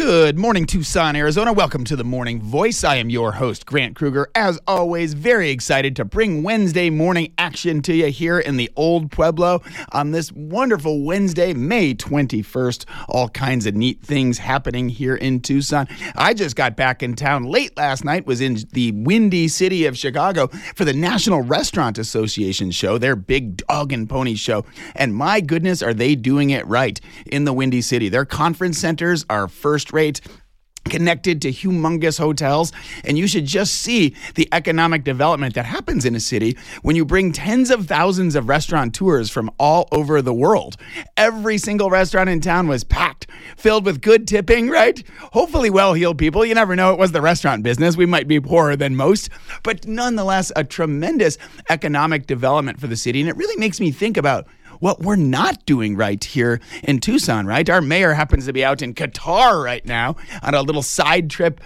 Good morning, Tucson, Arizona. Welcome to the Morning Voice. I am your host, Grant Kruger. As always, very excited to bring Wednesday morning action to you here in the Old Pueblo on this wonderful Wednesday, May 21st. All kinds of neat things happening here in Tucson. I just got back in town late last night, was in the Windy City of Chicago for the National Restaurant Association show, their big dog and pony show. And my goodness, are they doing it right in the Windy City. Their conference centers are first rate, connected to humongous hotels, and you should just see the economic development that happens in a city when you bring tens of thousands of restaurateurs from all over the world. Every single restaurant in town was packed, filled with good tipping, right? Hopefully well-heeled people. You never know, it was the restaurant business. We might be poorer than most, but nonetheless, a tremendous economic development for the city, and it really makes me think about what we're not doing right here in Tucson, right? Our mayor happens to be out in Qatar right now on a little side trip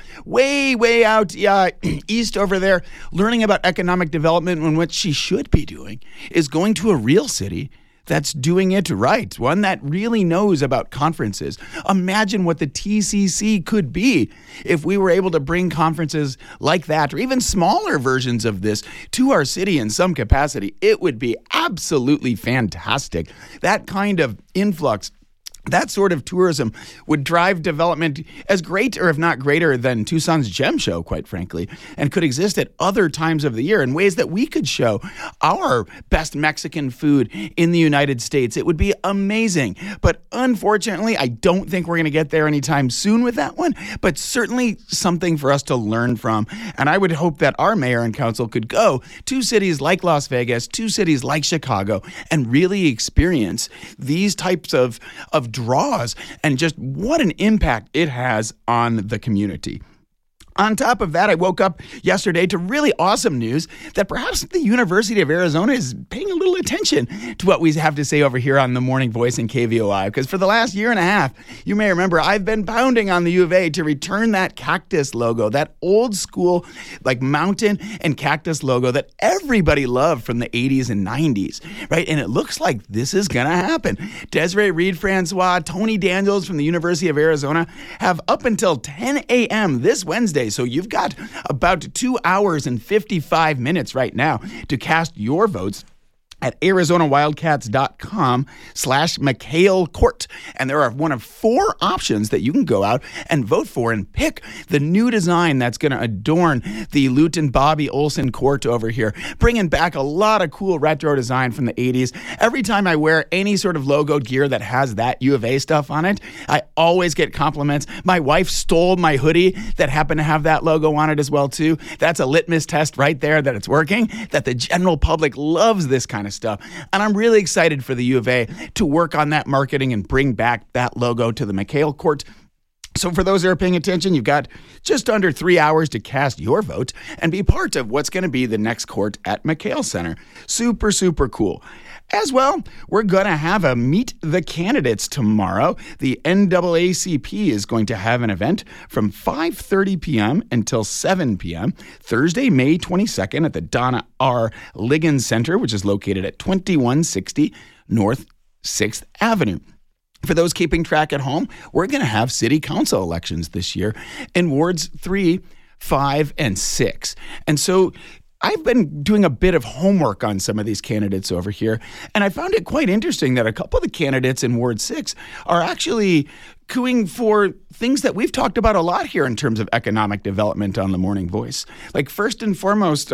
way out east over there, learning about economic development, when what she should be doing is going to a real city that's doing it right, one that really knows about conferences. Imagine what the TCC could be if we were able to bring conferences like that, or even smaller versions of this, to our city in some capacity. It would be absolutely fantastic. That kind of influx, that sort of tourism would drive development as great, or if not greater, than Tucson's Gem Show, quite frankly, and could exist at other times of the year in ways that we could show our best Mexican food in the United States. It would be amazing. But unfortunately, I don't think we're going to get there anytime soon with that one, but certainly something for us to learn from. And I would hope that our mayor and council could go to cities like Las Vegas, to cities like Chicago, and really experience these types of draws and just what an impact it has on the community. On top of that, I woke up yesterday to really awesome news that perhaps the University of Arizona is paying a little attention to what we have to say over here on the Morning Voice and KVOI. Because for the last year and a half, you may remember, I've been pounding on the U of A to return that cactus logo, that old school like mountain and cactus logo that everybody loved from the 80s and 90s, right? And it looks like this is going to happen. Desiree Reed-Francois, Tony Daniels from the University of Arizona have up until 10 a.m. this Wednesday. So you've got about 2 hours and 55 minutes right now to cast your votes at ArizonaWildcats.com/McHale Court. And there are one of 4 options that you can go out and vote for and pick the new design that's going to adorn the Luton Bobby Olson Court over here, bringing back a lot of cool retro design from the 80s. Every time I wear any sort of logoed gear that has that U of A stuff on it, I always get compliments. My wife stole my hoodie that happened to have that logo on it as well, too. That's a litmus test right there that it's working, that the general public loves this kind of stuff. And I'm really excited for the U of A to work on that marketing and bring back that logo to the McHale Court. So for those that are paying attention, you've got just under 3 hours to cast your vote and be part of what's going to be the next court at McHale Center. Super, super cool. As well, we're going to have a Meet the Candidates tomorrow. The NAACP is going to have an event from 5:30 p.m. until 7 p.m. Thursday, May 22nd at the Donna R. Liggins Center, which is located at 2160 North 6th Avenue. For those keeping track at home, we're going to have city council elections this year in wards 3, 5, and 6. And so I've been doing a bit of homework on some of these candidates over here, and I found it quite interesting that a couple of the candidates in Ward 6 are actually cooing for things that we've talked about a lot here in terms of economic development on the Morning Voice. Like, first and foremost,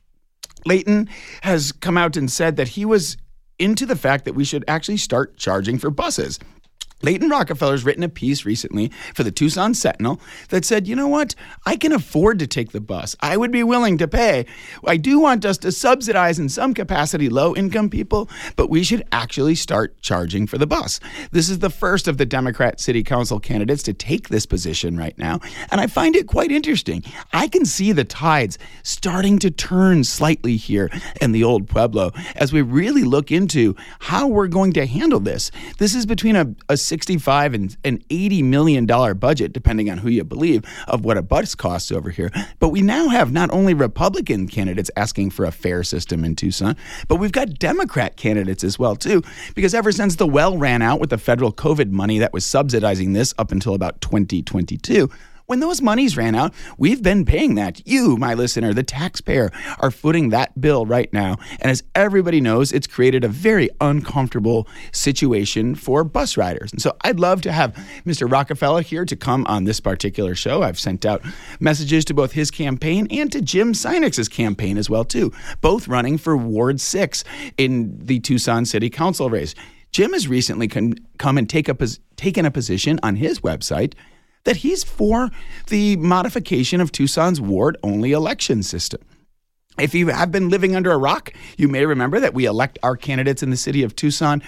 Layton has come out and said that he was into the fact that we should actually start charging for buses. Layton Rockefeller's written a piece recently for the Tucson Sentinel that said, you know what, I can afford to take the bus. I would be willing to pay. I do want us to subsidize in some capacity low-income people, but we should actually start charging for the bus. This is the first of the Democrat City Council candidates to take this position right now, and I find it quite interesting. I can see the tides starting to turn slightly here in the Old Pueblo as we really look into how we're going to handle this. This is between a $65 and $80 million budget, depending on who you believe, of what a bus costs over here. But we now have not only Republican candidates asking for a fare system in Tucson, but we've got Democrat candidates as well, too, because ever since the well ran out with the federal COVID money that was subsidizing this up until about 2022, when those monies ran out, we've been paying that. You, my listener, the taxpayer, are footing that bill right now. And as everybody knows, it's created a very uncomfortable situation for bus riders. And so I'd love to have Mr. Rockefeller here to come on this particular show. I've sent out messages to both his campaign and to Jim Sinex's campaign as well, too, both running for Ward 6 in the Tucson City Council race. Jim has recently come and taken a position on his website that he's for the modification of Tucson's ward-only election system. If you have been living under a rock, you may remember that we elect our candidates in the city of Tucson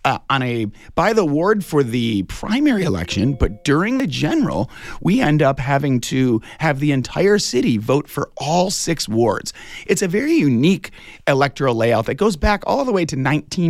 by the ward for the primary election, but during the general, we end up having to have the entire city vote for all 6 wards. It's a very unique electoral layout that goes back all the way to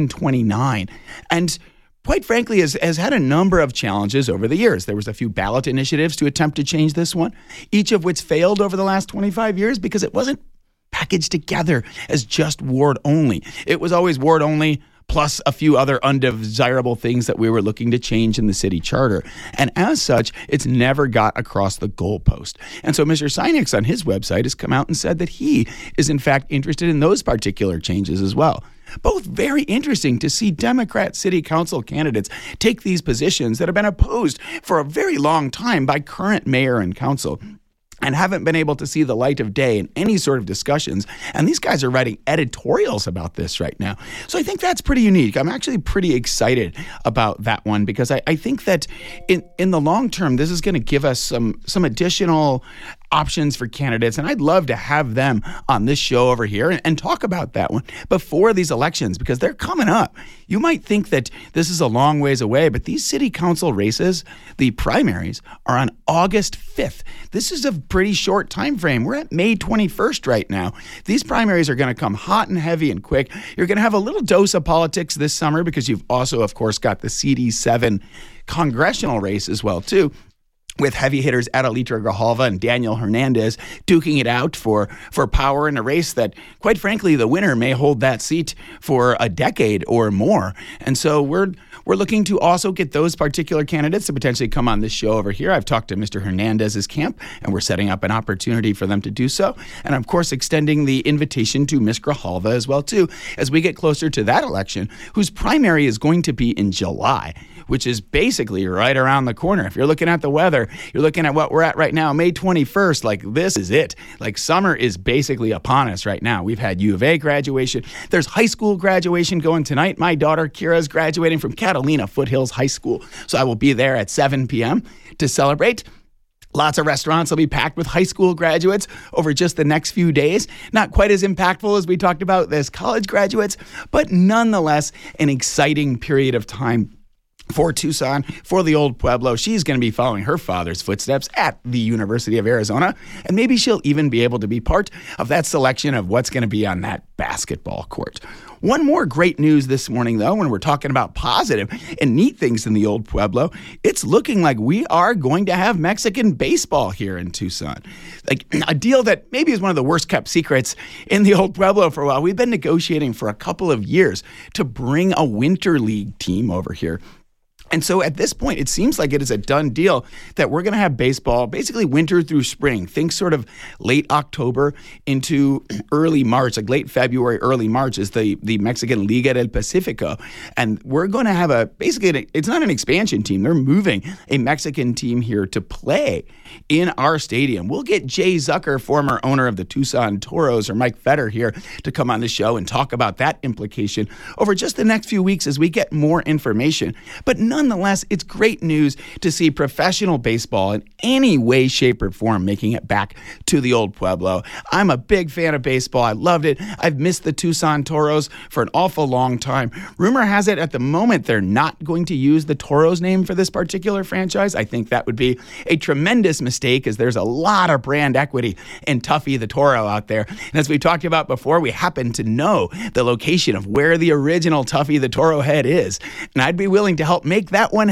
1929, and quite frankly, has had a number of challenges over the years. There was a few ballot initiatives to attempt to change this one, each of which failed over the last 25 years because it wasn't packaged together as just ward only. It was always ward only plus a few other undesirable things that we were looking to change in the city charter. And as such, it's never got across the goalpost. And so Mr. Sinex on his website has come out and said that he is in fact interested in those particular changes as well. Both very interesting to see Democrat city council candidates take these positions that have been opposed for a very long time by current mayor and council, and haven't been able to see the light of day in any sort of discussions. And these guys are writing editorials about this right now. So I think that's pretty unique. I'm actually pretty excited about that one because I think that in the long term, this is going to give us some additional options for candidates. And I'd love to have them on this show over here and talk about that one before these elections because they're coming up. You might think that this is a long ways away, but these city council races, the primaries, are on August 5th. This is a pretty short time frame. We're at May 21st right now. These primaries are going to come hot and heavy and quick. You're going to have a little dose of politics this summer because you've also, of course, got the CD7 congressional race as well, too, with heavy hitters Adelita Grijalva and Daniel Hernandez duking it out for power in a race that, quite frankly, the winner may hold that seat for a decade or more. And so we're looking to also get those particular candidates to potentially come on this show over here. I've talked to Mr. Hernandez's camp, and we're setting up an opportunity for them to do so. And, of course, extending the invitation to Ms. Grijalva as well, too, as we get closer to that election, whose primary is going to be in July, which is basically right around the corner. If you're looking at the weather, you're looking at what we're at right now, May 21st, like this is it. Like summer is basically upon us right now. We've had U of A graduation. There's high school graduation going tonight. My daughter Kira is graduating from Catalina Foothills High School. So I will be there at 7 p.m. to celebrate. Lots of restaurants will be packed with high school graduates over just the next few days. Not quite as impactful as we talked about as college graduates, but nonetheless an exciting period of time for Tucson, for the Old Pueblo. She's going to be following her father's footsteps at the University of Arizona, and maybe she'll even be able to be part of that selection of what's going to be on that basketball court. One more great news this morning, though, when we're talking about positive and neat things in the Old Pueblo, it's looking like we are going to have Mexican baseball here in Tucson. Like a deal that maybe is one of the worst kept secrets in the Old Pueblo for a while. We've been negotiating for a couple of years to bring a winter league team over here. And so at this point, it seems like it is a done deal that we're going to have baseball basically winter through spring. Think sort of late October into early March, like late February, early March is the Mexican Liga del Pacifico. And we're going to have it's not an expansion team. They're moving a Mexican team here to play in our stadium. We'll get Jay Zucker, former owner of the Tucson Toros, or Mike Fetter here to come on the show and talk about that implication over just the next few weeks as we get more information. But nonetheless, it's great news to see professional baseball in any way, shape, or form making it back to the Old Pueblo. I'm a big fan of baseball. I loved it. I've missed the Tucson Toros for an awful long time. Rumor has it at the moment they're not going to use the Toros name for this particular franchise. I think that would be a tremendous mistake as there's a lot of brand equity in Tuffy the Toro out there. And as we talked about before, we happen to know the location of where the original Tuffy the Toro head is. And I'd be willing to help make that one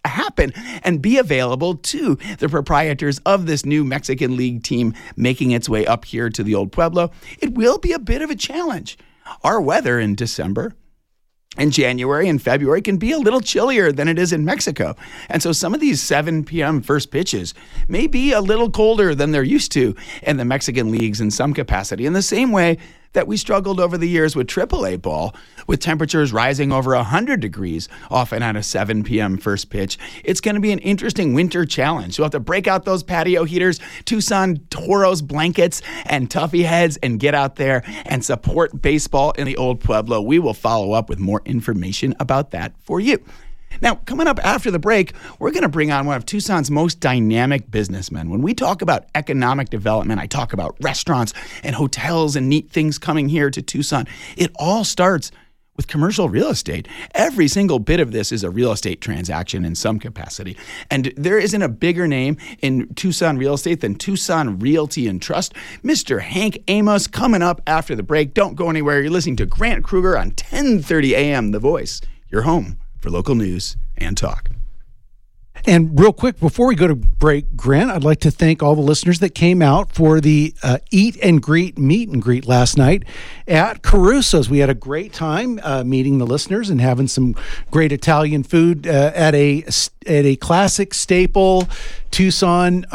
happen and be available to the proprietors of this new Mexican League team making its way up here to the Old Pueblo. It will be a bit of a challenge. Our weather in December and January and February can be a little chillier than it is in Mexico. And so some of these 7 p.m. first pitches may be a little colder than they're used to in the Mexican leagues in some capacity, in the same way that we struggled over the years with AAA ball, with temperatures rising over 100 degrees, often at a 7 p.m. first pitch. It's going to be an interesting winter challenge. You'll have to break out those patio heaters, Tucson Toros blankets, and Tuffy heads, and get out there and support baseball in the Old Pueblo. We will follow up with more information about that for you. Now, coming up after the break, we're going to bring on one of Tucson's most dynamic businessmen. When we talk about economic development, I talk about restaurants and hotels and neat things coming here to Tucson. It all starts with commercial real estate. Every single bit of this is a real estate transaction in some capacity. And there isn't a bigger name in Tucson real estate than Tucson Realty and Trust. Mr. Hank Amos coming up after the break. Don't go anywhere. You're listening to Grant Kruger on 1030 AM, The Voice, your home for local news and talk. And real quick, before we go to break, Grant, I'd like to thank all the listeners that came out for the meet and greet last night at Caruso's. We had a great time meeting the listeners and having some great Italian food at a classic staple Tucson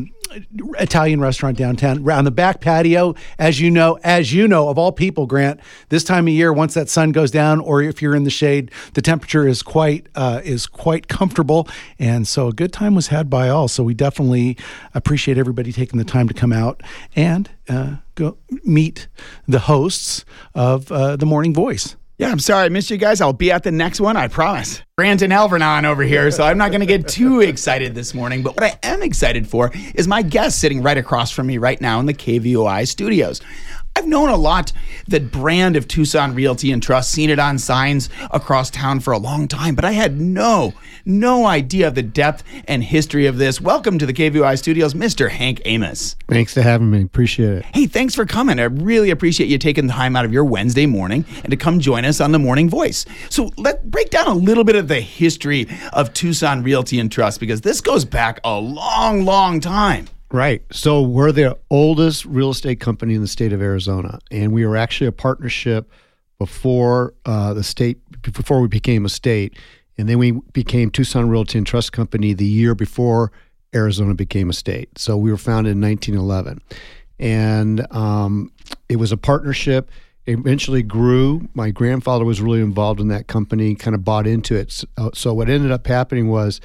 Italian restaurant downtown on the back patio. As you know, of all people, Grant, this time of year, once that sun goes down, or if you're in the shade, the temperature is quite comfortable. And so a good time was had by all. So we definitely appreciate everybody taking the time to come out and go meet the hosts of the Morning Voice. Yeah, I'm sorry I missed you guys. I'll be at the next one, I promise. Brandon Alvernon over here, so I'm not going to get too excited this morning. But what I am excited for is my guest sitting right across from me right now in the KVOI studios. I've known a lot the brand of Tucson Realty and Trust, seen it on signs across town for a long time, but I had no idea of the depth and history of this. Welcome to the KVOI studios, Mr. Hank Amos. Thanks for having me. Appreciate it. Hey, thanks for coming. I really appreciate you taking the time out of your Wednesday morning and to come join us on the Morning Voice. So let's break down a little bit of the history of Tucson Realty and Trust, because this goes back a long time. Right. So we're the oldest real estate company in the state of Arizona, and we were actually a partnership before before we became a state, and then we became Tucson Realty and Trust Company the year before Arizona became a state. So we were founded in 1911, and it was a partnership. It eventually grew. My grandfather was really involved in that company, kind of bought into it. So what ended up happening was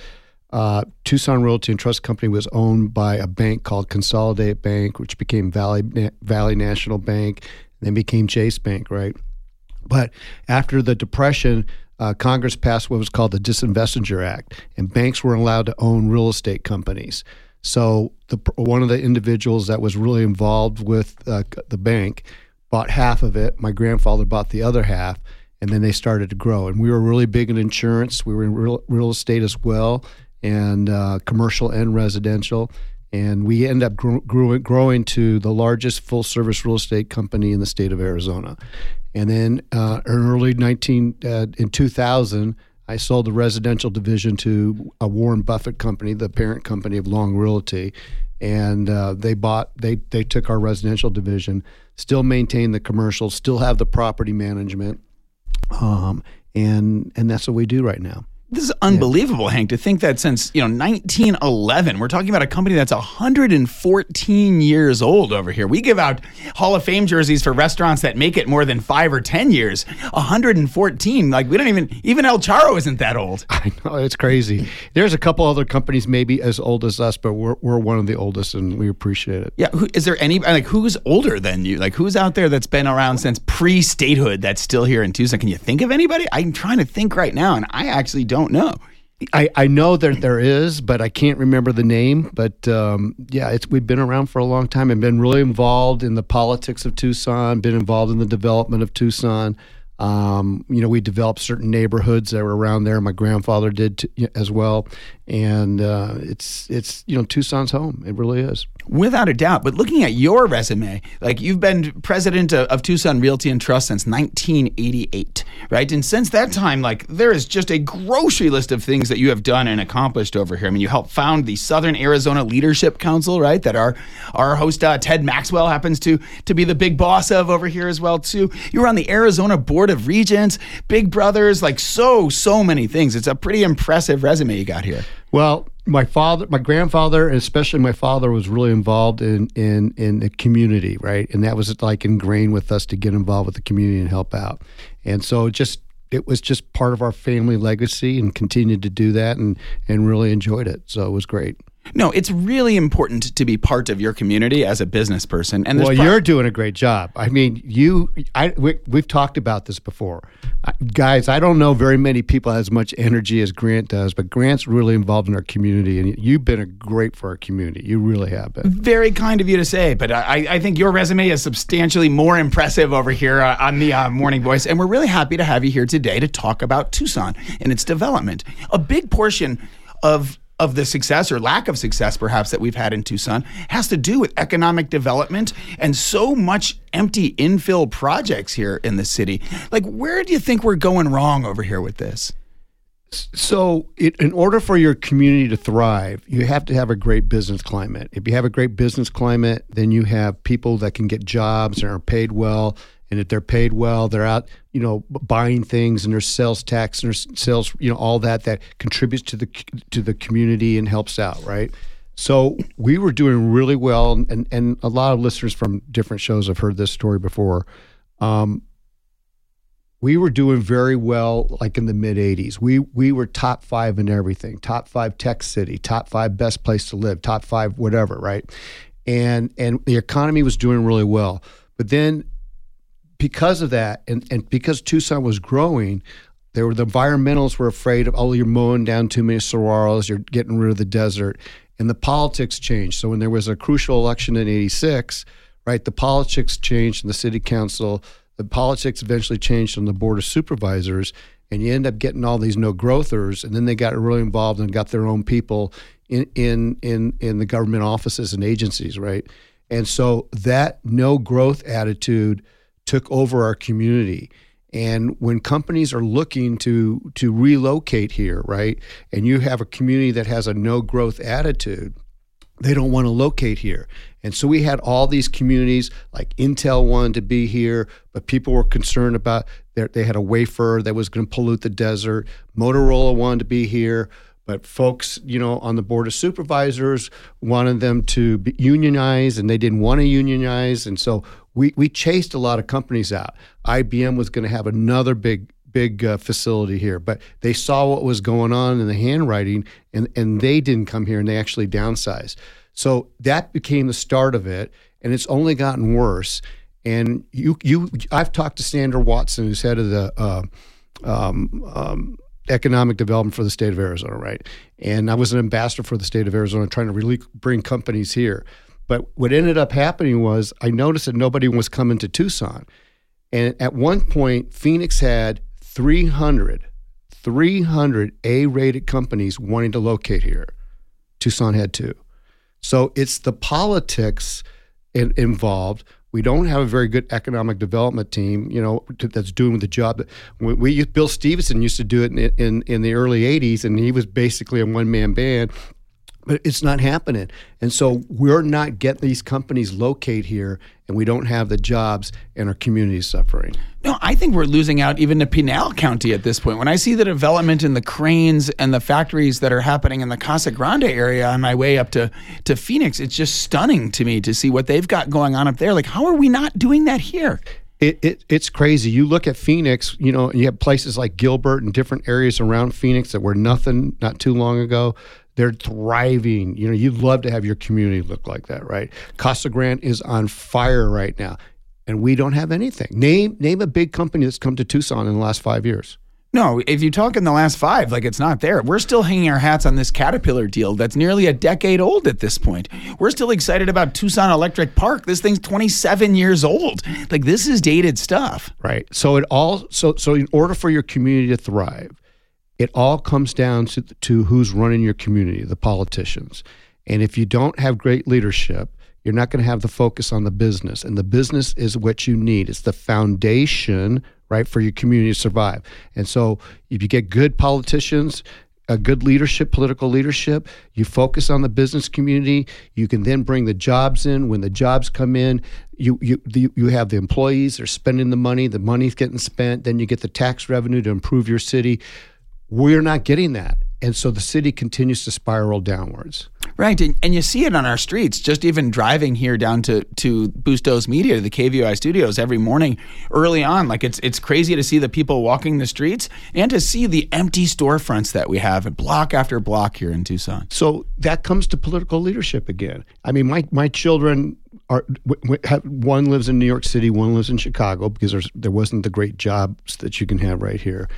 Tucson Realty and Trust Company was owned by a bank called Consolidated Bank, which became Valley National Bank, and then became Chase Bank, right? But after the Depression, Congress passed what was called the Disinvestiture Act, and banks weren't allowed to own real estate companies. So one of the individuals that was really involved with the bank bought half of it. My grandfather bought the other half, and then they started to grow. And we were really big in insurance. We were in real estate as well, and commercial and residential. And we ended up growing to the largest full-service real estate company in the state of Arizona. And then in 2000, I sold the residential division to a Warren Buffett company, the parent company of Long Realty. And they took our residential division, still maintain the commercial, still have the property management. And that's what we do right now. This is unbelievable, Hank, to think that since 1911, we're talking about a company that's 114 years old over here. We give out Hall of Fame jerseys for restaurants that make it more than 5 or 10 years. 114, like we don't even El Charro isn't that old. I know, it's crazy. There's a couple other companies maybe as old as us, but we're one of the oldest, and we appreciate it. Yeah, is there any who's older than you? Like who's out there that's been around since pre-statehood that's still here in Tucson? Can you think of anybody? I'm trying to think right now, and I actually don't know. I know that there is, but I can't remember the name. But we've been around for a long time and been really involved in the politics of Tucson, been involved in the development of Tucson. We developed certain neighborhoods that were around there. My grandfather did as well. And it's Tucson's home. It really is. Without a doubt. But looking at your resume, like you've been president of Tucson Realty and Trust since 1988, right? And since that time, like there is just a grocery list of things that you have done and accomplished over here. I mean, you helped found the Southern Arizona Leadership Council, right? That our host Ted Maxwell happens to be the big boss of over here as well too. You were on the Arizona Board of Regents, Big Brothers, like so many things. It's a pretty impressive resume you got here. Well, my grandfather, and especially my father, was really involved in the community, right? And that was like ingrained with us to get involved with the community and help out. And so it was just part of our family legacy, and continued to do that, and really enjoyed it. So it was great. No, it's really important to be part of your community as a business person. And you're doing a great job. I mean, we've talked about this before. Guys, I don't know very many people as much energy as Grant does, but Grant's really involved in our community, and you've been great for our community. You really have been. Very kind of you to say, but I think your resume is substantially more impressive over here on the Morning Voice, and we're really happy to have you here today to talk about Tucson and its development. A big portion of the success or lack of success perhaps that we've had in Tucson has to do with economic development and so much empty infill projects here in the city. Like, where do you think we're going wrong over here with this? So in order for your community to thrive, you have to have a great business climate. If you have a great business climate, then you have people that can get jobs and are paid well. And if they're paid well, they're out, buying things, and there's sales tax and there's sales, all that contributes to the community and helps out, right? So we were doing really well, and a lot of listeners from different shows have heard this story before. We were doing very well, like in the mid '80s. We were top 5 in everything, top 5 tech city, top 5 best place to live, top 5 whatever, right? And the economy was doing really well, but then, because of that, and because Tucson was growing, the environmentalists were afraid of, you're mowing down too many saguaros, you're getting rid of the desert, and the politics changed. So when there was a crucial election in '86, right, the politics changed in the city council. The politics eventually changed on the board of supervisors, and you end up getting all these no-growthers, and then they got really involved and got their own people in the government offices and agencies, right? And so that no-growth attitude took over our community. And when companies are looking to relocate here, right, and you have a community that has a no-growth attitude, they don't want to locate here. And so we had all these communities, like Intel wanted to be here, but people were concerned about they had a wafer that was going to pollute the desert. Motorola wanted to be here, but folks, on the board of supervisors wanted them to be unionized, and they didn't want to unionize. And so we chased a lot of companies out. IBM was going to have another big facility here, but they saw what was going on in the handwriting, and they didn't come here, and they actually downsized. So that became the start of it, and it's only gotten worse. And I've talked to Sandra Watson, who's head of the economic development for the state of Arizona, right? And I was an ambassador for the state of Arizona, trying to really bring companies here. But what ended up happening was I noticed that nobody was coming to Tucson. And at one point, Phoenix had 300 A-rated companies wanting to locate here. Tucson had 2. So it's the politics involved. We don't have a very good economic development team, that's doing the job. Bill Stevenson used to do it in the early 80s, and he was basically a one-man band. But it's not happening. And so we're not getting these companies locate here, and we don't have the jobs, and our community is suffering. No, I think we're losing out even to Pinal County at this point. When I see the development in the cranes and the factories that are happening in the Casa Grande area on my way up to Phoenix, it's just stunning to me to see what they've got going on up there. Like, how are we not doing that here? It's crazy. You look at Phoenix, you have places like Gilbert and different areas around Phoenix that were nothing not too long ago. They're thriving. You'd love to have your community look like that, right? Casa Grande is on fire right now, and we don't have anything. Name a big company that's come to Tucson in the last 5 years. No, if you talk in the last 5, like, it's not there. We're still hanging our hats on this Caterpillar deal that's nearly a decade old at this point. We're still excited about Tucson Electric Park. This thing's 27 years old. Like, this is dated stuff. Right. So in order for your community to thrive, it all comes down to who's running your community, the politicians. And if you don't have great leadership, you're not going to have the focus on the business. And the business is what you need. It's the foundation, right, for your community to survive. And so if you get good politicians, a good leadership, political leadership, you focus on the business community, you can then bring the jobs in. When the jobs come in, you have the employees, they're spending the money's getting spent, then you get the tax revenue to improve your city. We're not getting that. And so the city continues to spiral downwards. Right. And you see it on our streets, just even driving here down to Bustos Media, to the KVOI studios every morning early on. Like it's crazy to see the people walking the streets and to see the empty storefronts that we have block after block here in Tucson. So that comes to political leadership again. I mean, my children one lives in New York City, one lives in Chicago, because there wasn't the great jobs that you can have right here.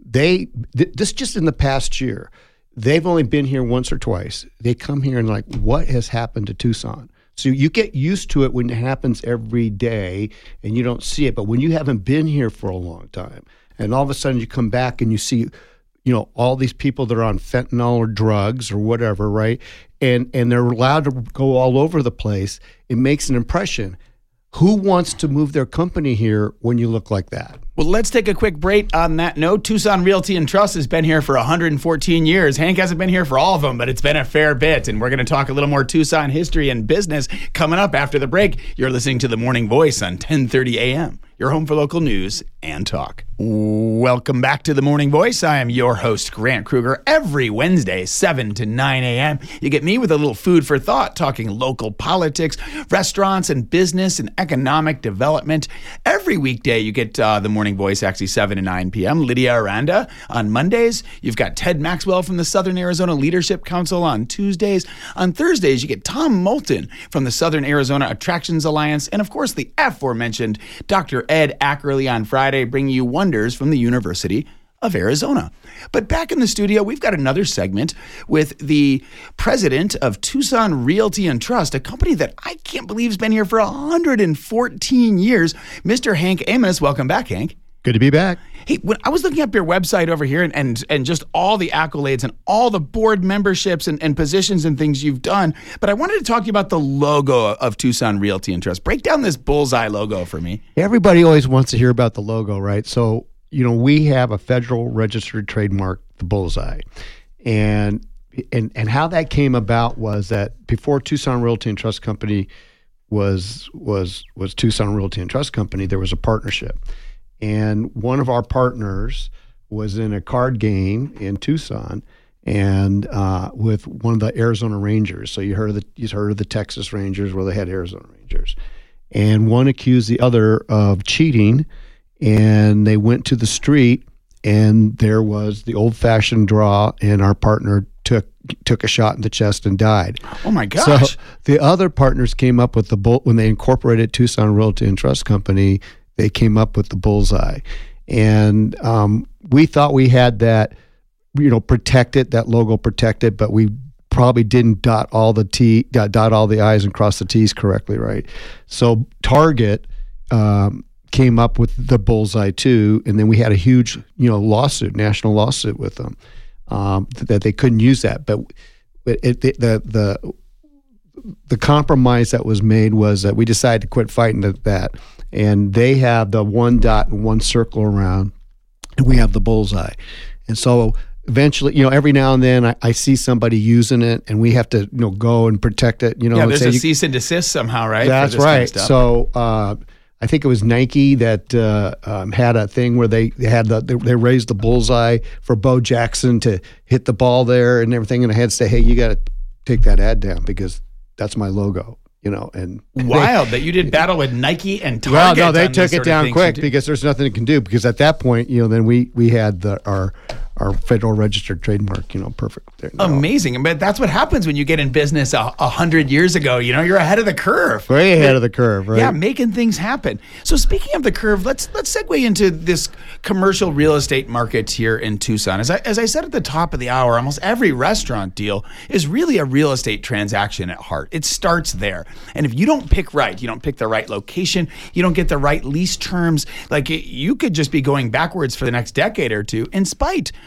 This just in the past year, they've only been here once or twice. They come here and like, what has happened to Tucson? So you get used to it when it happens every day and you don't see it. But when you haven't been here for a long time and all of a sudden you come back and you see, all these people that are on fentanyl or drugs or whatever, right? And they're allowed to go all over the place. It makes an impression. Who wants to move their company here when you look like that? Well, let's take a quick break on that note. Tucson Realty and Trust has been here for 114 years. Hank hasn't been here for all of them, but it's been a fair bit. And we're going to talk a little more Tucson history and business coming up after the break. You're listening to The Morning Voice on 1030 a.m., your home for local news and talk. Welcome back to The Morning Voice. I am your host, Grant Kruger. Every Wednesday, 7 to 9 a.m., you get me with a little food for thought, talking local politics, restaurants, and business and economic development. Every weekday, you get The Morning Voice, actually 7 to 9 p.m. Lydia Aranda on Mondays. You've got Ted Maxwell from the Southern Arizona Leadership Council on Tuesdays. On Thursdays, you get Tom Moulton from the Southern Arizona Attractions Alliance. And of course, the aforementioned Dr. Ed Ackerley on Friday, bringing you wonders from the University of Arizona. But back in the studio, we've got another segment with the president of Tucson Realty and Trust, a company that I can't believe has been here for 114 years. Mr. Hank Amos, welcome back, Hank. Good to be back. Hey, when I was looking up your website over here and just all the accolades and all the board memberships and positions and things you've done, but I wanted to talk to you about the logo of Tucson Realty and Trust. Break down this bullseye logo for me. Everybody always wants to hear about the logo, right? So, we have a federal registered trademark, the bullseye. And how that came about was that before Tucson Realty and Trust Company was Tucson Realty and Trust Company, there was a partnership. And one of our partners was in a card game in Tucson and with one of the Arizona Rangers. So you heard of the Texas Rangers, well, they had Arizona Rangers. And one accused the other of cheating, and they went to the street, and there was the old-fashioned draw, and our partner took a shot in the chest and died. Oh my gosh. So the other partners came up with when they incorporated Tucson Realty and Trust Company, they came up with the bullseye. And we thought we had that, protected, that logo protected, but we probably didn't dot all the I's and cross the T's correctly, right? So Target came up with the bullseye too, and then we had a huge, national lawsuit with them that they couldn't use that. But the compromise that was made was that we decided to quit fighting that. And they have the one dot and one circle around, and we have the bullseye. And so eventually, every now and then I see somebody using it, and we have to, go and protect it. Yeah, there's a cease and desist somehow, right? That's right. Kind of stuff. So I think it was Nike that had a thing where they raised the bullseye for Bo Jackson to hit the ball there and everything, and I had to say, hey, you got to take that ad down because that's my logo. And wild that you did battle with Nike and Target. Well, no, they took it down quick because there's nothing it can do. Because at that point, then we had our federal registered trademark, perfect. There. Amazing. But that's what happens when you get in business 100 years ago. You're ahead of the curve. Way ahead of the curve, right? Yeah, making things happen. So speaking of the curve, let's segue into this commercial real estate market here in Tucson. As I said at the top of the hour, almost every restaurant deal is really a real estate transaction at heart. It starts there. And if you don't pick right, you don't pick the right location, you don't get the right lease terms, you could just be going backwards for the next decade or two in spite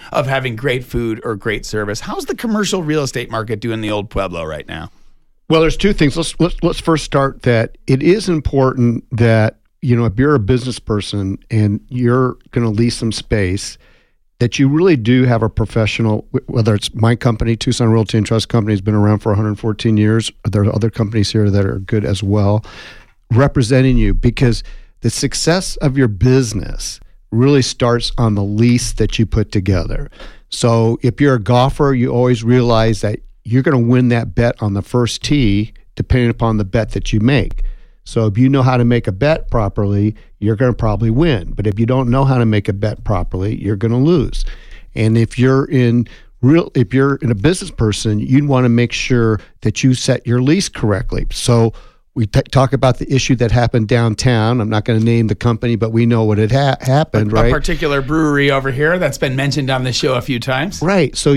of having great food or great service. How's the commercial real estate market doing in the Old Pueblo right now? Well, there's two things. Let's first start that it is important that, if you're a business person and you're going to lease some space, that you really do have a professional, whether it's my company, Tucson Realty and Trust Company, has been around for 114 years. There are other companies here that are good as well, representing you, because the success of your business really starts on the lease that you put together. So if you're a golfer, you always realize that you're going to win that bet on the first tee, depending upon the bet that you make. So if you know how to make a bet properly, you're going to probably win. But if you don't know how to make a bet properly, you're going to lose. And if you're in a business person, you'd want to make sure that you set your lease correctly. So we talk about the issue that happened downtown. I'm not going to name the company, but we know what had happened, right? A particular brewery over here that's been mentioned on the show a few times. Right. So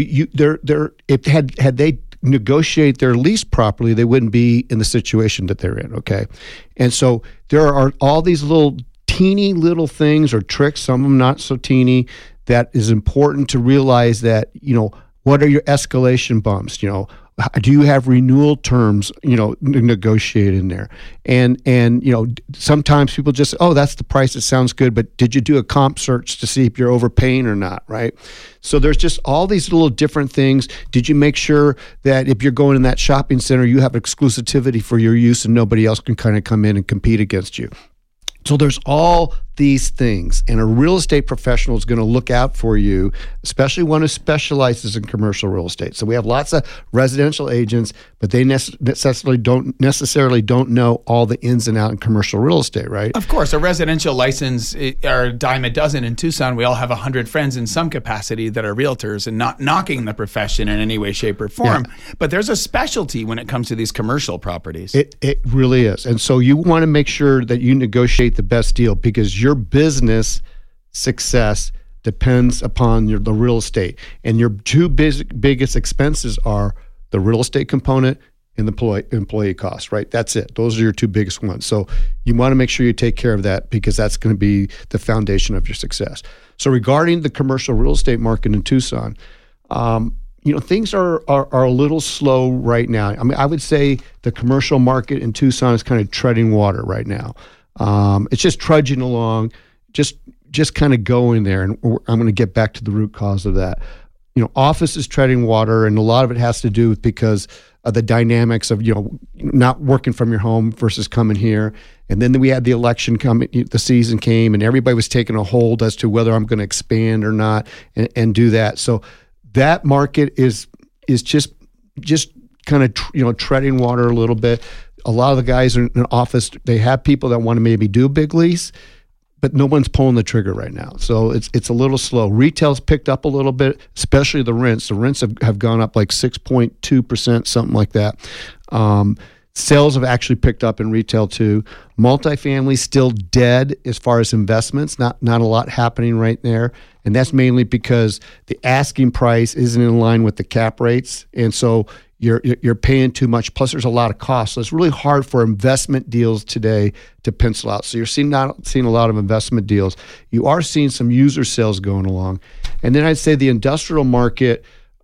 had they negotiate their lease properly, they wouldn't be in the situation that they're in. Okay. And so there are all these teeny little things or tricks, some of them not so teeny, that is important to realize that, what are your escalation bumps? Do you have renewal terms, negotiated in there? And sometimes people just, that's the price. It sounds good. But did you do a comp search to see if you're overpaying or not, right? So there's just all these little different things. Did you make sure that if you're going in that shopping center, you have exclusivity for your use and nobody else can kind of come in and compete against you? So there's all these things, and a real estate professional is going to look out for you, especially one who specializes in commercial real estate. So we have lots of residential agents, but they necessarily don't know all the ins and outs in commercial real estate, right? Of course, a residential license are a dime a dozen in Tucson. We all have 100 friends in some capacity that are realtors, and not knocking the profession in any way, shape, or form. Yeah. But there's a specialty when it comes to these commercial properties. It really is. And so you want to make sure that you negotiate the best deal, because your business success depends upon the real estate. And your two biggest expenses are the real estate component and the employee costs, right? That's it. Those are your two biggest ones. So you want to make sure you take care of that, because that's going to be the foundation of your success. So regarding the commercial real estate market in Tucson, things are a little slow right now. I mean, I would say the commercial market in Tucson is kind of treading water right now. It's just trudging along, just kind of going there. And I'm going to get back to the root cause of that. Office is treading water, and a lot of it has to do with because of the dynamics of, not working from your home versus coming here. And then we had the election coming, the season came, and everybody was taking a hold as to whether I'm going to expand or not and do that. So that market is just kind of, treading water a little bit. A lot of the guys in the office, they have people that want to maybe do a big lease, but no one's pulling the trigger right now. So it's a little slow. Retail's picked up a little bit, especially the rents. The rents have gone up like 6.2%, something like that. Sales have actually picked up in retail too. Multifamily still dead as far as investments. Not a lot happening right there. And that's mainly because the asking price isn't in line with the cap rates. And so you're paying too much. Plus, there's a lot of costs. So it's really hard for investment deals today to pencil out. So you're not seeing a lot of investment deals. You are seeing some user sales going along. And then I'd say the industrial market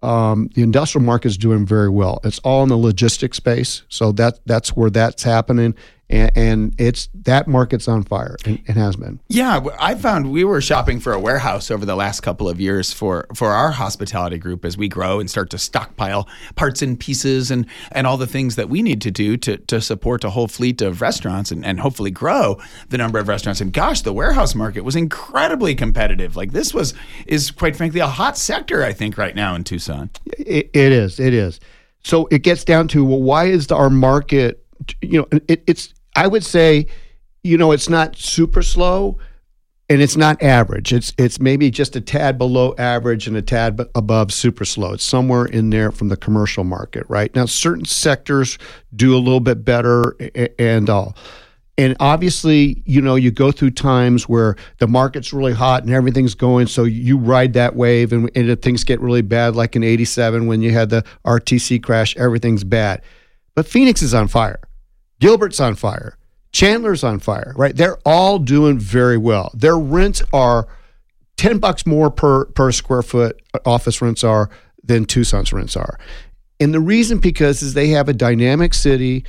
is doing very well. It's all in the logistics space. So that's where that's happening. And that market's on fire and has been. Yeah, I found we were shopping for a warehouse over the last couple of years for our hospitality group as we grow and start to stockpile parts and pieces and all the things that we need to do to support a whole fleet of restaurants and hopefully grow the number of restaurants. And gosh, the warehouse market was incredibly competitive. Like this is quite frankly a hot sector, I think, right now in Tucson. It is. So it gets down to, well, why is our market, it's I would say, it's not super slow and it's not average. It's maybe just a tad below average and a tad above super slow. It's somewhere in there from the commercial market, right? Now, certain sectors do a little bit better and all. And obviously, you go through times where the market's really hot and everything's going, so you ride that wave and things get really bad, like in 87 when you had the RTC crash, everything's bad. But Phoenix is on fire. Gilbert's on fire. Chandler's on fire, right? They're all doing very well. Their rents are $10 more per square foot office rents are than Tucson's rents are. And the reason because is they have a dynamic city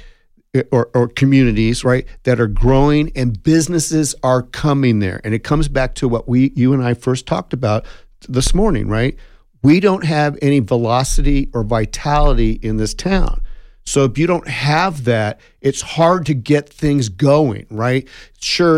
or communities, right, that are growing and businesses are coming there. And it comes back to what you and I first talked about this morning, right? We don't have any velocity or vitality in this town. So if you don't have that, it's hard to get things going, right? Sure,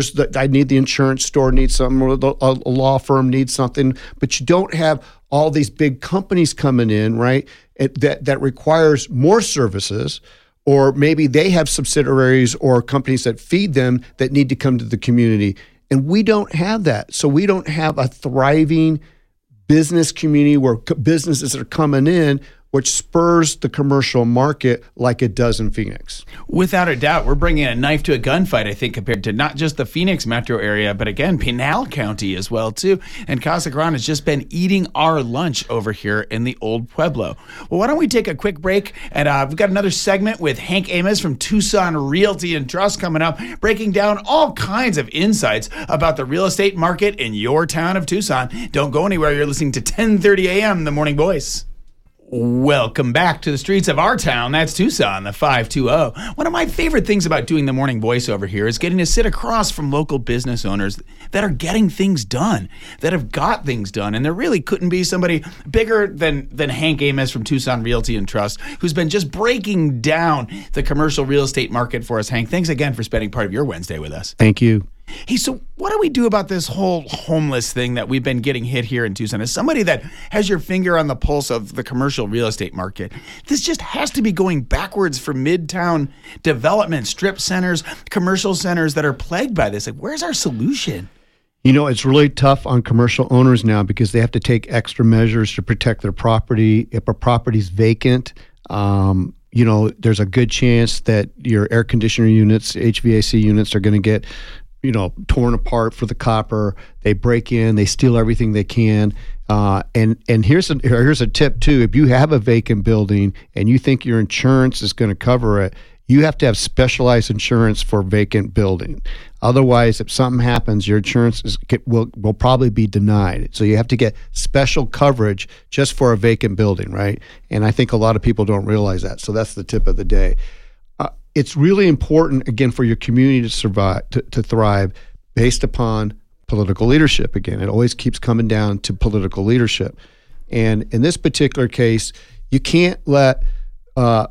I need the insurance store needs something, or a law firm needs something, but you don't have all these big companies coming in, right? That requires more services, or maybe they have subsidiaries or companies that feed them that need to come to the community. And we don't have that. So we don't have a thriving business community where businesses are coming in, which spurs the commercial market like it does in Phoenix. Without a doubt, we're bringing a knife to a gunfight, I think, compared to not just the Phoenix metro area, but again, Pinal County as well, too. And Casa Grande has just been eating our lunch over here in the Old Pueblo. Well, why don't we take a quick break? And we've got another segment with Hank Amos from Tucson Realty and Trust coming up, breaking down all kinds of insights about the real estate market in your town of Tucson. Don't go anywhere. You're listening to 10:30 a.m., The Morning Voice. Welcome back to the streets of our town. That's Tucson, the 520. One of my favorite things about doing the morning voice over here is getting to sit across from local business owners that are getting things done, that have got things done. And there really couldn't be somebody bigger than Hank Amos from Tucson Realty and Trust, who's been just breaking down the commercial real estate market for us. Hank, thanks again for spending part of your Wednesday with us. Thank you. Hey, so what do we do about this whole homeless thing that we've been getting hit here in Tucson? As somebody that has your finger on the pulse of the commercial real estate market, this just has to be going backwards for midtown development, strip centers, commercial centers that are plagued by this. Like, where's our solution? You know, it's really tough on commercial owners now because they have to take extra measures to protect their property. If a property's vacant, there's a good chance that your air conditioner units, HVAC units are going to get torn apart for the copper. They break in, they steal everything they can. And here's a tip too. If you have a vacant building and you think your insurance is going to cover it, you have to have specialized insurance for vacant building. Otherwise, if something happens, your insurance will probably be denied. So you have to get special coverage just for a vacant building, right? And I think a lot of people don't realize that. So that's the tip of the day. It's really important, again, for your community to survive, to thrive based upon political leadership. Again, it always keeps coming down to political leadership. And in this particular case, you can't let there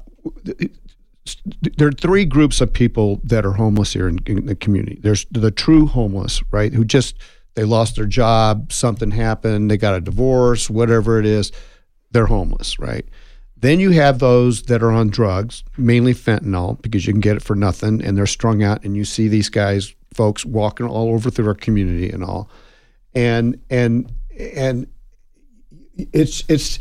are three groups of people that are homeless here in the community. There's the true homeless, right, who they lost their job, something happened, they got a divorce, whatever it is, they're homeless, right? Then you have those that are on drugs, mainly fentanyl, because you can get it for nothing, and they're strung out, and you see these folks walking all over through our community and all. And it's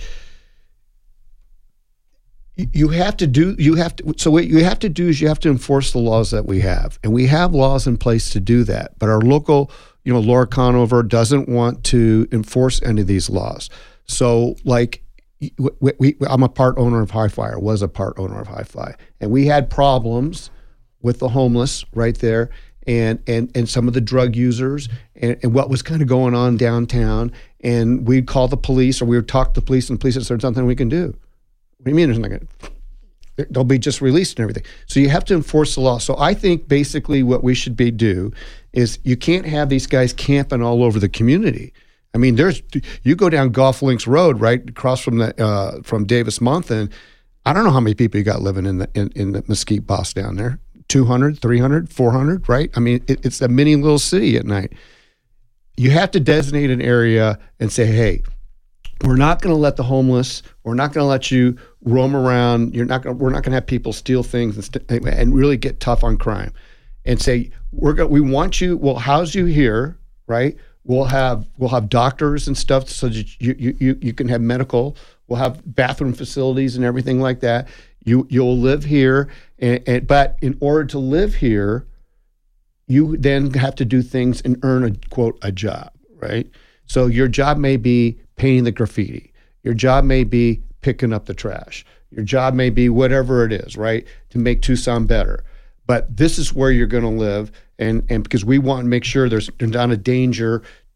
you have to do what you have to do is you have to enforce the laws that we have. And we have laws in place to do that. But our local, Laura Conover doesn't want to enforce any of these laws. So I'm a part owner of Hi-Fi, or was a part owner of Hi-Fi, and we had problems with the homeless right there, and some of the drug users, and what was kind of going on downtown. And we'd call the police, or we would talk to the police, and the police said, "There's nothing we can do." What do you mean there's nothing? They'll be just released and everything. So you have to enforce the law. So I think basically what we should do is you can't have these guys camping all over the community. I mean, you go down Golf Links Road, right across from Davis Monthan. I don't know how many people you got living in the Mesquite Boss down there. 200, 300, 400, right? I mean, it's a mini little city at night. You have to designate an area and say, hey, we're not going to let the homeless, we're not going to let you roam around. We're not going to have people steal things and really get tough on crime. And say, we want you, we'll house you here, right? We'll have doctors and stuff so that you can have medical. We'll have bathroom facilities and everything like that. You'll live here, but in order to live here, you then have to do things and earn a job, right? So your job may be painting the graffiti. Your job may be picking up the trash. Your job may be whatever it is, right, to make Tucson better. But this is where you're going to live, and because we want to make sure there's not a danger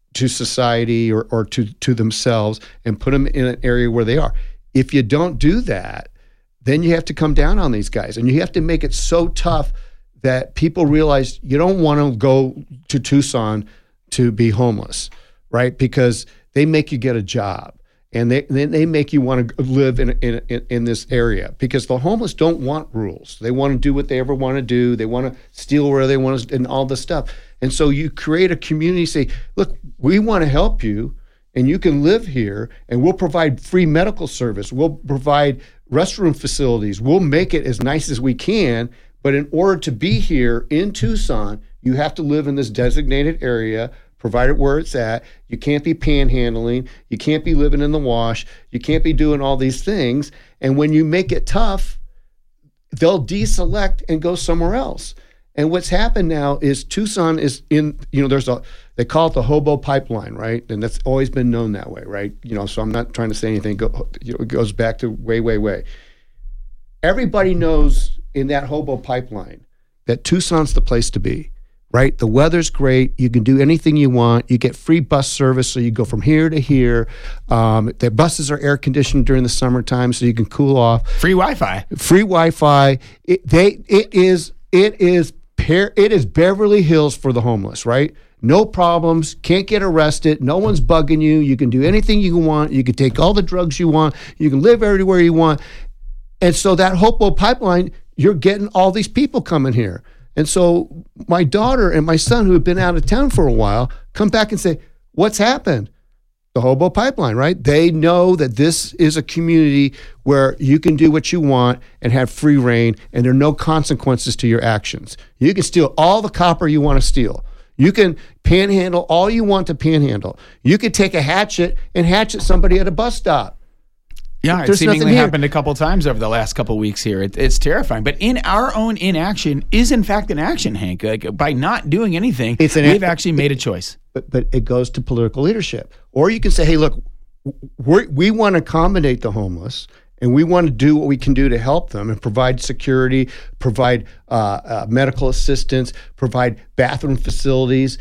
to society or to themselves and put them in an area where they are. If you don't do that, then you have to come down on these guys, and you have to make it so tough that people realize you don't want to go to Tucson to be homeless, right? Because they make you get a job, and they make you want to live in this area, because the homeless don't want rules. They want to do what they ever want to do. They want to steal where they want to, and all this stuff. And so you create a community, say, look, we want to help you, and you can live here, and we'll provide free medical service. We'll provide restroom facilities. We'll make it as nice as we can. But in order to be here in Tucson, you have to live in this designated area, provided where it's at. You can't be panhandling. You can't be living in the wash. You can't be doing all these things. And when you make it tough, they'll deselect and go somewhere else. And what's happened now is Tucson is in, they call it the hobo pipeline, right? And that's always been known that way, right? So I'm not trying to say anything. It goes back to way. Everybody knows in that hobo pipeline that Tucson's the place to be, right? The weather's great. You can do anything you want. You get free bus service, so you go from here to here. The buses are air conditioned during the summertime, so you can cool off. Free Wi-Fi. It is Beverly Hills for the homeless, right? No problems, can't get arrested, no one's bugging you, you can do anything you want, you can take all the drugs you want, you can live everywhere you want. And so that hobo pipeline, you're getting all these people coming here. And so my daughter and my son, who have been out of town for a while, come back and say, what's happened? The hobo pipeline, right? They know that this is a community where you can do what you want and have free reign, and there are no consequences to your actions. You can steal all the copper you want to steal. You can panhandle all you want to panhandle. You could take a hatchet and hatchet somebody at a bus stop. Yeah, it seemingly happened a couple times over the last couple weeks here. It's terrifying. But in our own inaction is, in fact, an action, Hank. Like, by not doing anything, we've actually made a choice. But it goes to political leadership. Or you can say, hey, look, we want to accommodate the homeless, and we want to do what we can do to help them and provide security, provide medical assistance, provide bathroom facilities,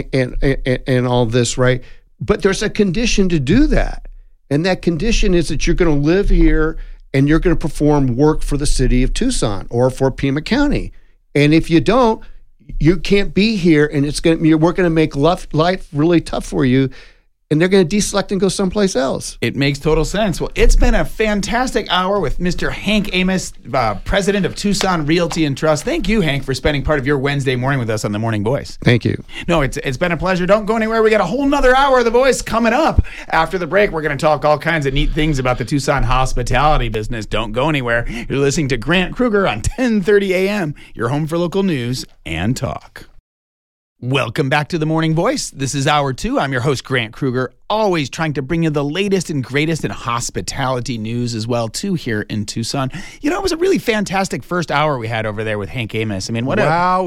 and all this, right? But there's a condition to do that. And that condition is that you're going to live here and you're going to perform work for the city of Tucson or for Pima County. And if you don't, you can't be here, and we're going to make life really tough for you. And they're going to deselect and go someplace else. It makes total sense. Well, it's been a fantastic hour with Mr. Hank Amos, president of Tucson Realty and Trust. Thank you, Hank, for spending part of your Wednesday morning with us on The Morning Voice. Thank you. No, it's been a pleasure. Don't go anywhere. We got a whole nother hour of The Voice coming up. After the break, we're going to talk all kinds of neat things about the Tucson hospitality business. Don't go anywhere. You're listening to Grant Kruger on 10:30 a.m., your home for local news and talk. Welcome back to The Morning Voice. This is Hour 2. I'm your host, Grant Kruger, always trying to bring you the latest and greatest in hospitality news as well, too, here in Tucson. It was a really fantastic first hour we had over there with Hank Amos. I mean, wow.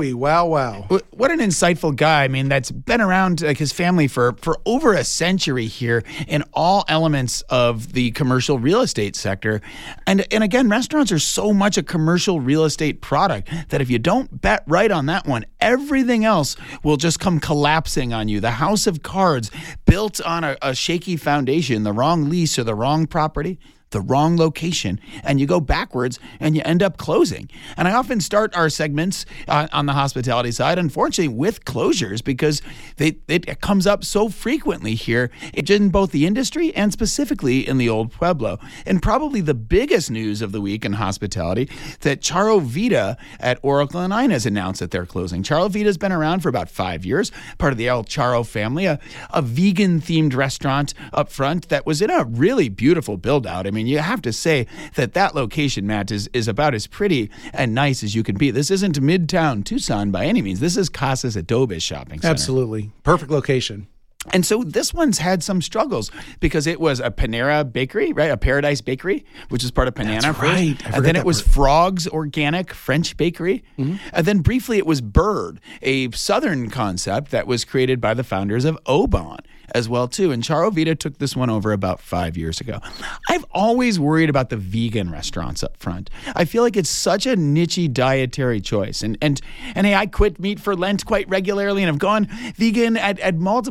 What an insightful guy. I mean, that's been around, like, his family for over a century here in all elements of the commercial real estate sector. And again, restaurants are so much a commercial real estate product that if you don't bet right on that one, everything else will just come collapsing on you. The house of cards built on a shaky foundation, the wrong lease or the wrong property, the wrong location, and you go backwards and you end up closing. And I often start our segments on the hospitality side, unfortunately, with closures because it comes up so frequently here. It's in both the industry and specifically in the Old Pueblo. And probably the biggest news of the week in hospitality, that Charo Vida at Oracle and Inez announced that they're closing. Charo Vida's been around for about 5 years, part of the El Charo family, a vegan-themed restaurant up front that was in a really beautiful build-out. I mean, you have to say that location, Matt, is about as pretty and nice as you can be. This isn't Midtown Tucson by any means. This is Casas Adobes Shopping Center. Absolutely. Perfect location. And so this one's had some struggles because it was a Panera bakery, right? A Paradise Bakery, which is part of Panera. That's right. And then it was Frog's Organic French Bakery. Mm-hmm. And then briefly it was Bird, a Southern concept that was created by the founders of Obon as well, too. And Charo Vida took this one over about 5 years ago. I've always worried about the vegan restaurants up front. I feel like it's such a niche-y dietary choice. And hey, I quit meat for Lent quite regularly and have gone vegan at multiple occasions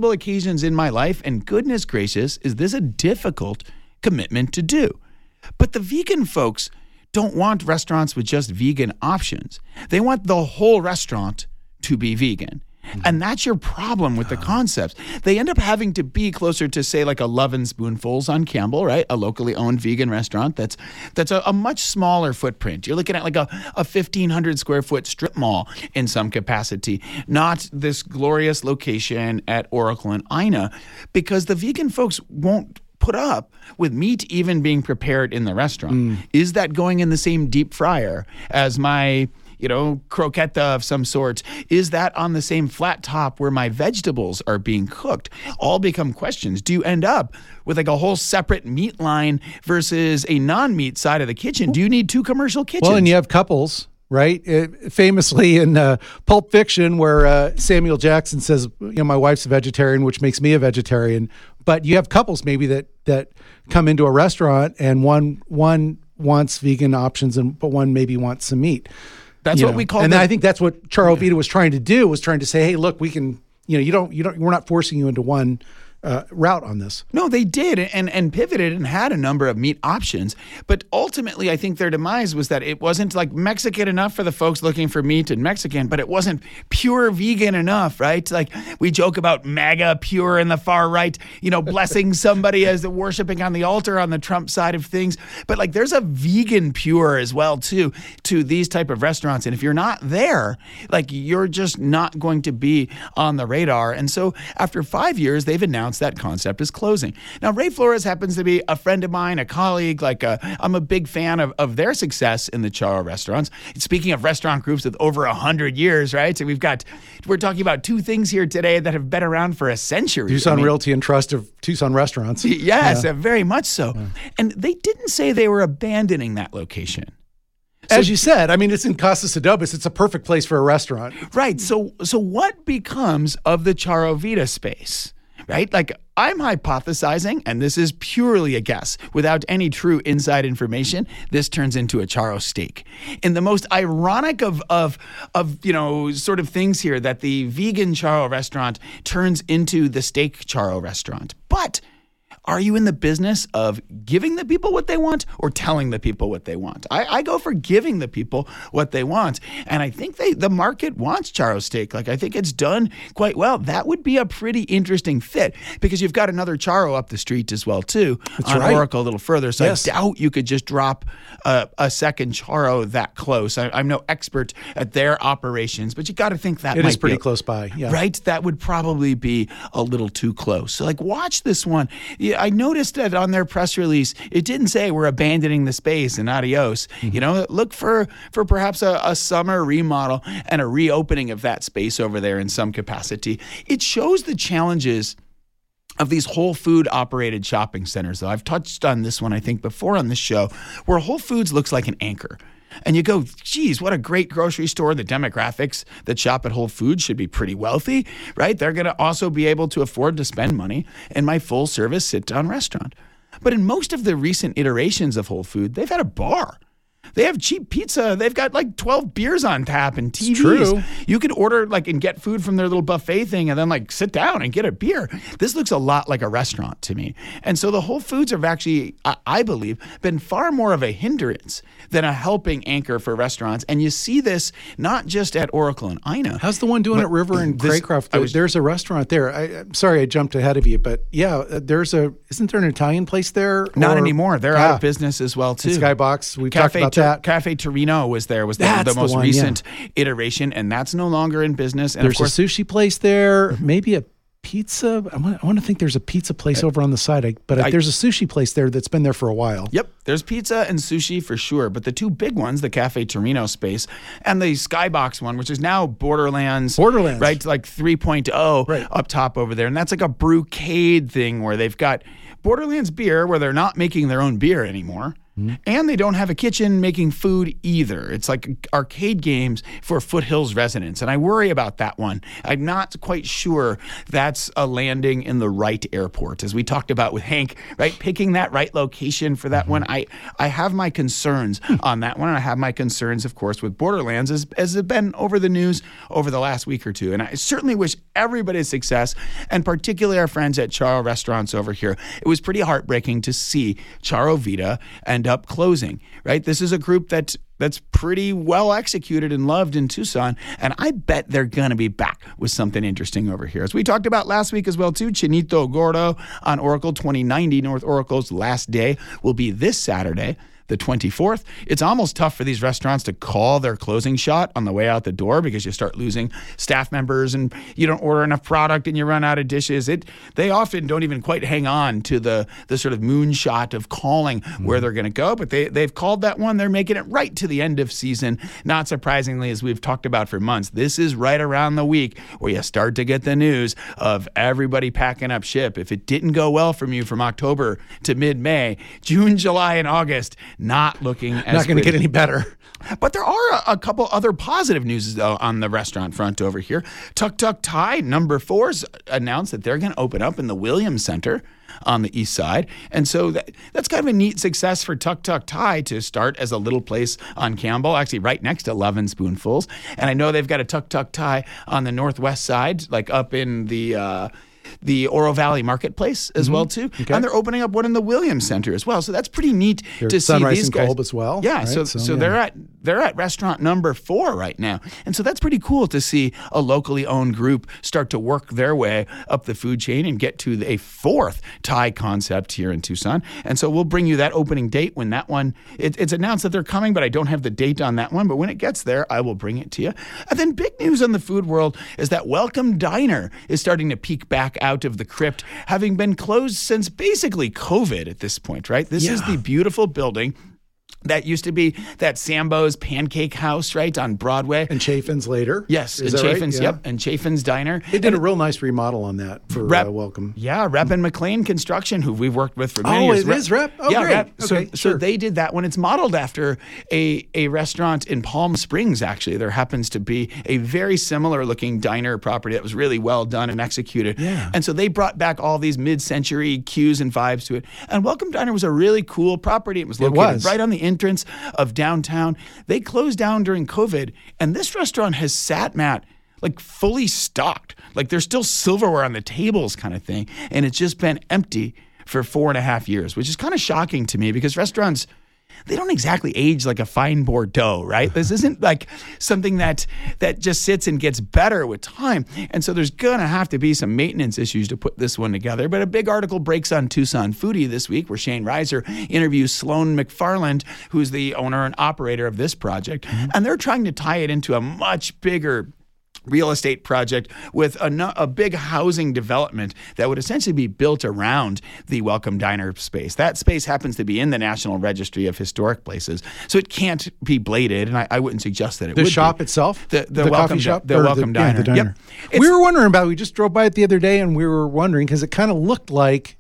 occasions in my life, and goodness gracious, is this a difficult commitment to do. But the vegan folks don't want restaurants with just vegan options. They want the whole restaurant to be vegan. And that's your problem with the concepts. They end up having to be closer to, say, like a Love and Spoonfuls on Campbell, right? A locally owned vegan restaurant that's a much smaller footprint. You're looking at like a 1,500 square foot strip mall in some capacity, not this glorious location at Oracle and Ina, because the vegan folks won't put up with meat even being prepared in the restaurant. Is that going in the same deep fryer as my croqueta of some sort? Is that on the same flat top where my vegetables are being cooked? All become questions. Do you end up with like a whole separate meat line versus a non-meat side of the kitchen? Do you need two commercial kitchens? Well, and you have couples, right? Famously in Pulp Fiction, where Samuel Jackson says, my wife's a vegetarian, which makes me a vegetarian. But you have couples maybe that come into a restaurant and one wants vegan options, but one maybe wants some meat. That's what we call. And I think that's what Charo Vita was trying to do. Was trying to say, hey, look, we can. We're not forcing you into one route on this. No, they did and pivoted and had a number of meat options. But ultimately, I think their demise was that it wasn't like Mexican enough for the folks looking for meat and Mexican, but it wasn't pure vegan enough, right? Like we joke about MAGA pure in the far right, blessing somebody as the worshiping on the altar on the Trump side of things. But like there's a vegan pure as well, too, to these type of restaurants. And if you're not there, like you're just not going to be on the radar. And so after 5 years, they've announced that concept is closing. Now, Ray Flores happens to be a friend of mine, a colleague. I'm a big fan of their success in the Charo restaurants. Speaking of restaurant groups with over 100 years, right? So we're talking about two things here today that have been around for a century. Tucson Realty and Trust of Tucson Restaurants. Yes, very much so. Yeah. And they didn't say they were abandoning that location. As you said, it's in Casas Adobes. It's a perfect place for a restaurant. Right. So what becomes of the Charo Vita space? Right? Like I'm hypothesizing, and this is purely a guess, without any true inside information, this turns into a Charo steak. And the most ironic of sort of things here that the vegan Charo restaurant turns into the steak Charo restaurant. But are you in the business of giving the people what they want or telling the people what they want? I go for giving the people what they want. And I think the market wants Charo steak. Like I think it's done quite well. That would be a pretty interesting fit because you've got another Charo up the street as well too. That's on right. Oracle a little further. So yes. I doubt you could just drop a second Charo that close. I'm no expert at their operations, but you got to think that it might is pretty be close by. Yeah. Right? That would probably be a little too close. So like watch this one. I noticed that on their press release, it didn't say we're abandoning the space and adios. Mm-hmm. Look for perhaps a summer remodel and a reopening of that space over there in some capacity. It shows the challenges of these Whole Food operated shopping centers, though. I've touched on this one, I think, before on this show, where Whole Foods looks like an anchor. And you go, geez, what a great grocery store. The demographics that shop at Whole Foods should be pretty wealthy, right? They're going to also be able to afford to spend money in my full service sit-down restaurant. But in most of the recent iterations of Whole Food, they've had a bar. They have cheap pizza. They've got like 12 beers on tap and TVs. It's true. You could order and get food from their little buffet thing and then sit down and get a beer. This looks a lot like a restaurant to me. And so the Whole Foods have actually, I believe, been far more of a hindrance than a helping anchor for restaurants. And you see this not just at Oracle and Ina. How's the one doing at River and Craycroft? There's a restaurant there. I'm sorry I jumped ahead of you, but yeah, isn't there an Italian place there? Not anymore. They're out of business as well too. Skybox. We've talked about that. Cafe Torino was the most recent iteration, and that's no longer in business. And there's a sushi place there, maybe a pizza. I want to think there's a pizza place over on the side, but there's a sushi place there that's been there for a while. Yep, there's pizza and sushi for sure, but the two big ones, the Cafe Torino space and the Skybox one, which is now Borderlands, right, like 3.0 up top over there, and that's like a brewcade thing where they've got Borderlands beer where they're not making their own beer anymore. And they don't have a kitchen making food either. It's like arcade games for Foothills residents. And I worry about that one. I'm not quite sure that's a landing in the right airport. As we talked about with Hank, right? Picking that right location for that one. I have my concerns on that one. And I have my concerns, of course, with Borderlands as has been over the news over the last week or two. And I certainly wish everybody success, and particularly our friends at Charo Restaurants over here. It was pretty heartbreaking to see Charo Vita end up closing, right? This is a group that's pretty well executed and loved in Tucson, and I bet they're going to be back with something interesting over here. As we talked about last week as well, too, Chinito Gordo on Oracle 2090, North Oracle's last day will be this Saturday, the 24th. It's almost tough for these restaurants to call their closing shot on the way out the door because you start losing staff members and you don't order enough product and you run out of dishes. They often don't even quite hang on to the sort of moonshot of calling where they're going to go, but they've called that one. They're making it right to the end of season. Not surprisingly, as we've talked about for months, this is right around the week where you start to get the news of everybody packing up ship. If it didn't go well from you from October to mid-May, June, July, and August, not looking as not going to get any better. But there are a couple other positive news, though, on the restaurant front over here. Tuk Tuk Thai, number 4's announced that they're going to open up in the Williams Center on the east side. And so that's kind of a neat success for Tuk Tuk Thai to start as a little place on Campbell, actually right next to 11 Spoonfuls. And I know they've got a Tuk Tuk Thai on the northwest side, like up in the Oro Valley Marketplace as well, too. Okay. And they're opening up one in the Williams Center as well. So that's pretty neat to Sunrise see these and guys. Kolb as well. Yeah, right? so they're at restaurant number 4 right now. And so that's pretty cool to see a locally owned group start to work their way up the food chain and get to a 4th Thai concept here in Tucson. And so we'll bring you that opening date when that one, it's announced that they're coming, but I don't have the date on that one. But when it gets there, I will bring it to you. And then big news on the food world is that Welcome Diner is starting to peek back out of the crypt, having been closed since basically COVID at this point, right? This is the beautiful building that used to be that Sambo's Pancake House, right, on Broadway. And Chaffin's later. Yes, and Chaffin's, right? Yep, and Chaffin's Diner. They did a real nice remodel on that for Welcome. Yeah, Rep and McLean Construction, who we've worked with for many years. Oh, it is Rep? Oh, yeah, great. Rep. Okay, so they did that one. It's modeled after a restaurant in Palm Springs, actually. There happens to be a very similar looking diner property that was really well done and executed. Yeah. And so they brought back all these mid-century cues and vibes to it. And Welcome Diner was a really cool property. It was located right on the entrance of downtown. They closed down during COVID, and this restaurant has sat, Matt, like fully stocked. Like there's still silverware on the tables kind of thing, and it's just been empty for 4.5 years, which is kind of shocking to me because restaurants, they don't exactly age like a fine Bordeaux, right? This isn't like something that just sits and gets better with time. And so there's going to have to be some maintenance issues to put this one together. But a big article breaks on Tucson Foodie this week where Shane Reiser interviews Sloan McFarland, who's the owner and operator of this project. And they're trying to tie it into a much bigger real estate project with a big housing development that would essentially be built around the Welcome Diner space. That space happens to be in the National Registry of Historic Places, so it can't be bladed, and I wouldn't suggest that it would The shop be. itself? The coffee shop? The Welcome Diner. Yeah, the diner. Yep. We were wondering about it. We just drove by it the other day, and we were wondering because it kind of looked like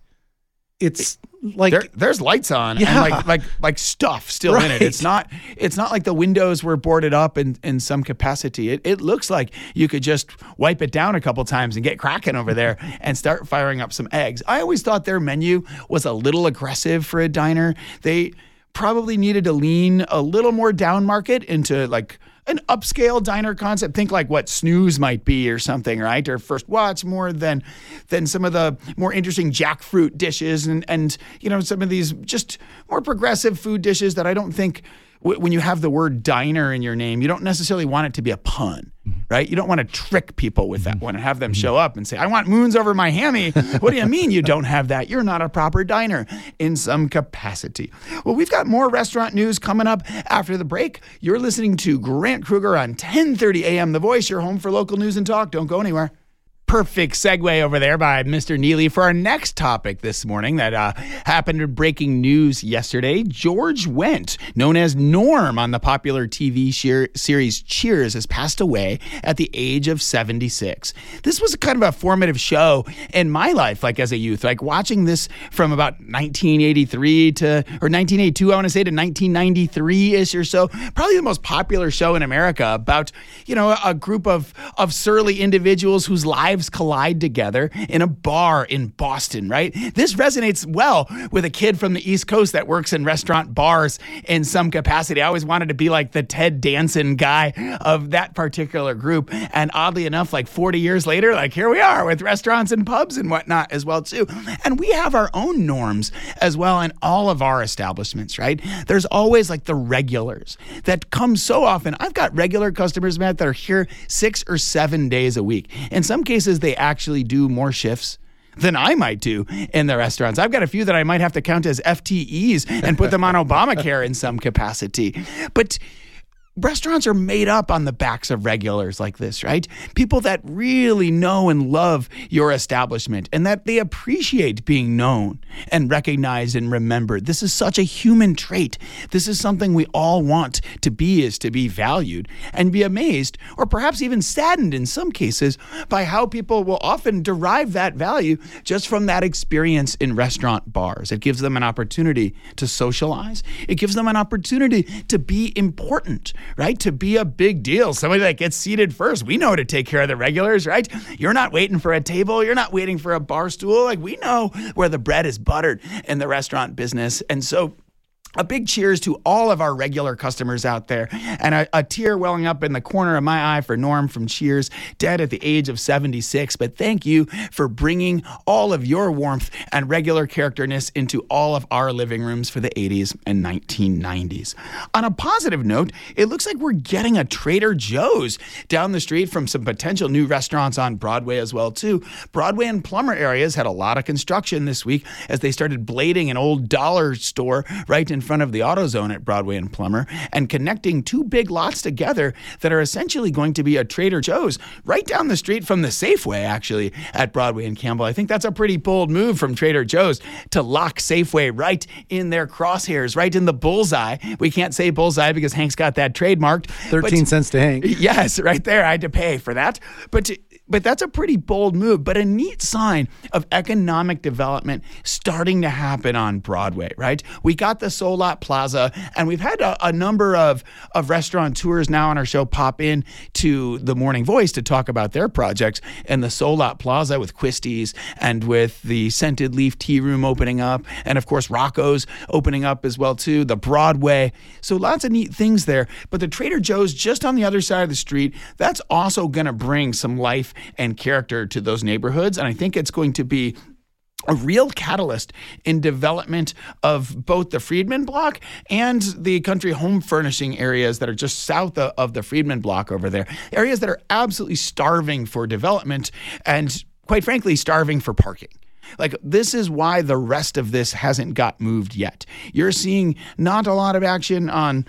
it's like there's lights on Yeah. and like stuff still in it. Right. It's not like the windows were boarded up in some capacity. It looks like you could just wipe it down a couple times and get cracking over there and start firing up some eggs. I always thought their menu was a little aggressive for a diner. They probably needed to lean a little more down market into like an upscale diner concept. Think like what Snooze might be or something, right? Or First Watch, more than some of the more interesting jackfruit dishes and you know, some of these just more progressive food dishes that I don't think when you have the word diner in your name, you don't necessarily want it to be a pun, right? You don't want to trick people with that one and have them show up and say, I want moons over my hammy. What do you mean you don't have that? You're not a proper diner in some capacity. Well, we've got more restaurant news coming up after the break. You're listening to Grant Kruger on 10:30 a.m. The Voice, your home for local news and talk. Don't go anywhere. Perfect segue over there by Mr. Neely for our next topic this morning that happened in breaking news yesterday. George Wendt, known as Norm on the popular TV series Cheers, has passed away at the age of 76. This was kind of a formative show in my life, like as a youth, like watching this from about 1983 or 1982, I want to say, to 1993-ish or so. Probably the most popular show in America about, a group of surly individuals whose lives collide together in a bar in Boston, right? This resonates well with a kid from the East Coast that works in restaurant bars in some capacity. I always wanted to be like the Ted Danson guy of that particular group. And oddly enough, like 40 years later, like here we are with restaurants and pubs and whatnot as well too. And we have our own norms as well in all of our establishments, right? There's always like the regulars that come so often. I've got regular customers, Matt, that are here 6 or 7 days a week. In some cases, they actually do more shifts than I might do in the restaurants. I've got a few that I might have to count as FTEs and put them on Obamacare in some capacity. But restaurants are made up on the backs of regulars like this, right? People that really know and love your establishment and that they appreciate being known and recognized and remembered. This is such a human trait. This is something we all want to be, is to be valued and be amazed or perhaps even saddened in some cases by how people will often derive that value just from that experience in restaurant bars. It gives them an opportunity to socialize. It gives them an opportunity to be important, right? To be a big deal. Somebody that gets seated first. We know to take care of the regulars, right? You're not waiting for a table. You're not waiting for a bar stool. Like, we know where the bread is buttered in the restaurant business. And so a big cheers to all of our regular customers out there, and a tear welling up in the corner of my eye for Norm from Cheers, dead at the age of 76. But thank you for bringing all of your warmth and regular characterness into all of our living rooms for the 80s and 1990s. On a positive note, it looks like we're getting a Trader Joe's down the street from some potential new restaurants on Broadway as well, too. Broadway and Plummer areas had a lot of construction this week as they started blading an old dollar store right in front of the AutoZone at Broadway and Plummer and connecting two big lots together that are essentially going to be a Trader Joe's right down the street from the Safeway, actually, at Broadway and Campbell. I think that's a pretty bold move from Trader Joe's to lock Safeway right in their crosshairs, right in the bullseye. We can't say bullseye because Hank's got that trademarked. 13 cents to Hank. Yes, right there. I had to pay for that. But that's a pretty bold move, but a neat sign of economic development starting to happen on Broadway, right? We got the Solot Plaza, and we've had a number of restaurateurs now on our show pop in to the Morning Voice to talk about their projects in the Solot Plaza with Christie's and with the Scented Leaf Tea Room opening up, and of course Rocco's opening up as well too, the Broadway. So lots of neat things there. But the Trader Joe's just on the other side of the street, that's also going to bring some life and character to those neighborhoods. And I think it's going to be a real catalyst in development of both the Friedman Block and the country home furnishing areas that are just south of the Friedman Block over there. Areas that are absolutely starving for development and, quite frankly, starving for parking. Like, this is why the rest of this hasn't got moved yet. You're seeing not a lot of action on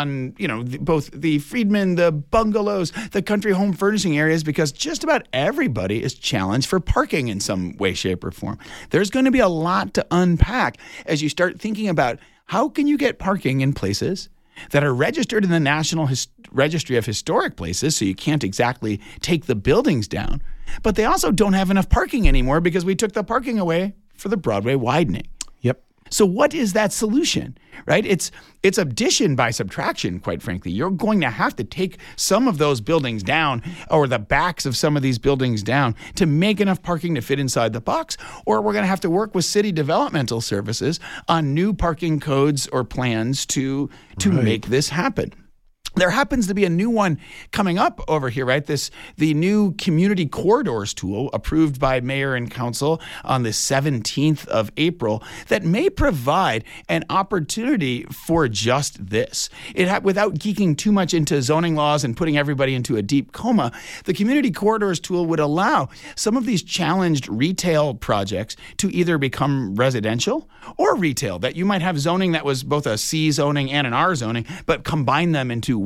both the Friedman, the bungalows, the country home furnishing areas, because just about everybody is challenged for parking in some way, shape, or form. There's going to be a lot to unpack as you start thinking about how can you get parking in places that are registered in the National Registry of Historic Places, so you can't exactly take the buildings down, but they also don't have enough parking anymore because we took the parking away for the Broadway widening. Yep. So what is that solution, right? It's addition by subtraction, quite frankly. You're going to have to take some of those buildings down, or the backs of some of these buildings down, to make enough parking to fit inside the box, or we're going to have to work with city developmental services on new parking codes or plans to make this happen. There happens to be a new one coming up over here, right? The new Community Corridors tool approved by Mayor and Council on the 17th of April that may provide an opportunity for just this. Without geeking too much into zoning laws and putting everybody into a deep coma, the Community Corridors tool would allow some of these challenged retail projects to either become residential or retail, that you might have zoning that was both a C zoning and an R zoning, but combine them into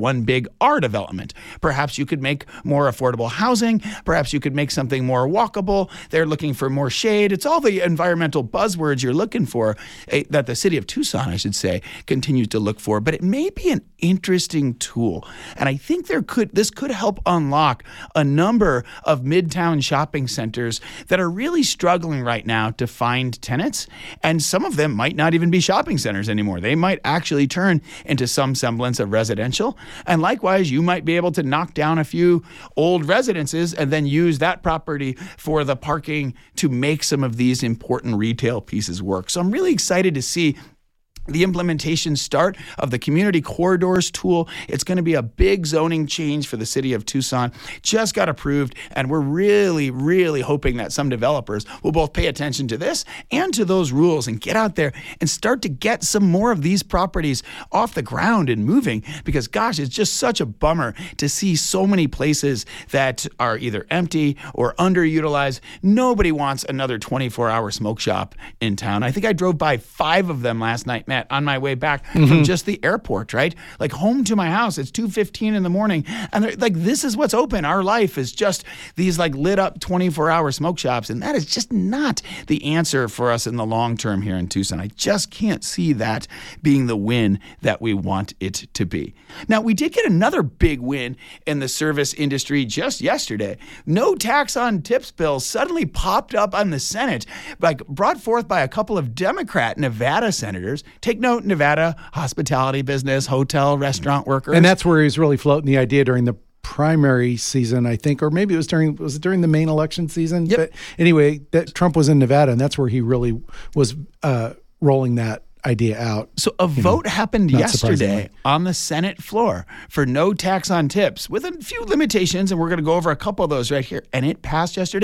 one big R development. Perhaps you could make more affordable housing. Perhaps you could make something more walkable. They're looking for more shade. It's all the environmental buzzwords you're looking for, that the city of Tucson, I should say, continues to look for. But it may be an interesting tool. And I think this could help unlock a number of midtown shopping centers that are really struggling right now to find tenants. And some of them might not even be shopping centers anymore. They might actually turn into some semblance of residential. And likewise, you might be able to knock down a few old residences and then use that property for the parking to make some of these important retail pieces work. So I'm really excited to see the implementation start of the community corridors tool. It's going to be a big zoning change for the city of Tucson. Just got approved, and we're really, really hoping that some developers will both pay attention to this and to those rules and get out there and start to get some more of these properties off the ground and moving, because gosh, it's just such a bummer to see so many places that are either empty or underutilized. Nobody wants another 24-hour smoke shop in town. I think I drove by 5 of them last night, Matt, on my way back from just the airport, right? Like home to my house. It's 2:15 in the morning. And like, this is what's open. Our life is just these like lit up 24-hour smoke shops. And that is just not the answer for us in the long term here in Tucson. I just can't see that being the win that we want it to be. Now, we did get another big win in the service industry just yesterday. No tax on tips bill suddenly popped up on the Senate, like brought forth by a couple of Democrat Nevada senators. Take note, Nevada, hospitality business, hotel, restaurant workers. And that's where he was really floating the idea during the primary season, I think, or maybe was it during the main election season? Yep. But anyway, that Trump was in Nevada, and that's where he really was rolling that idea out. So a vote happened yesterday on the Senate floor for no tax on tips with a few limitations, and we're going to go over a couple of those right here. And it passed yesterday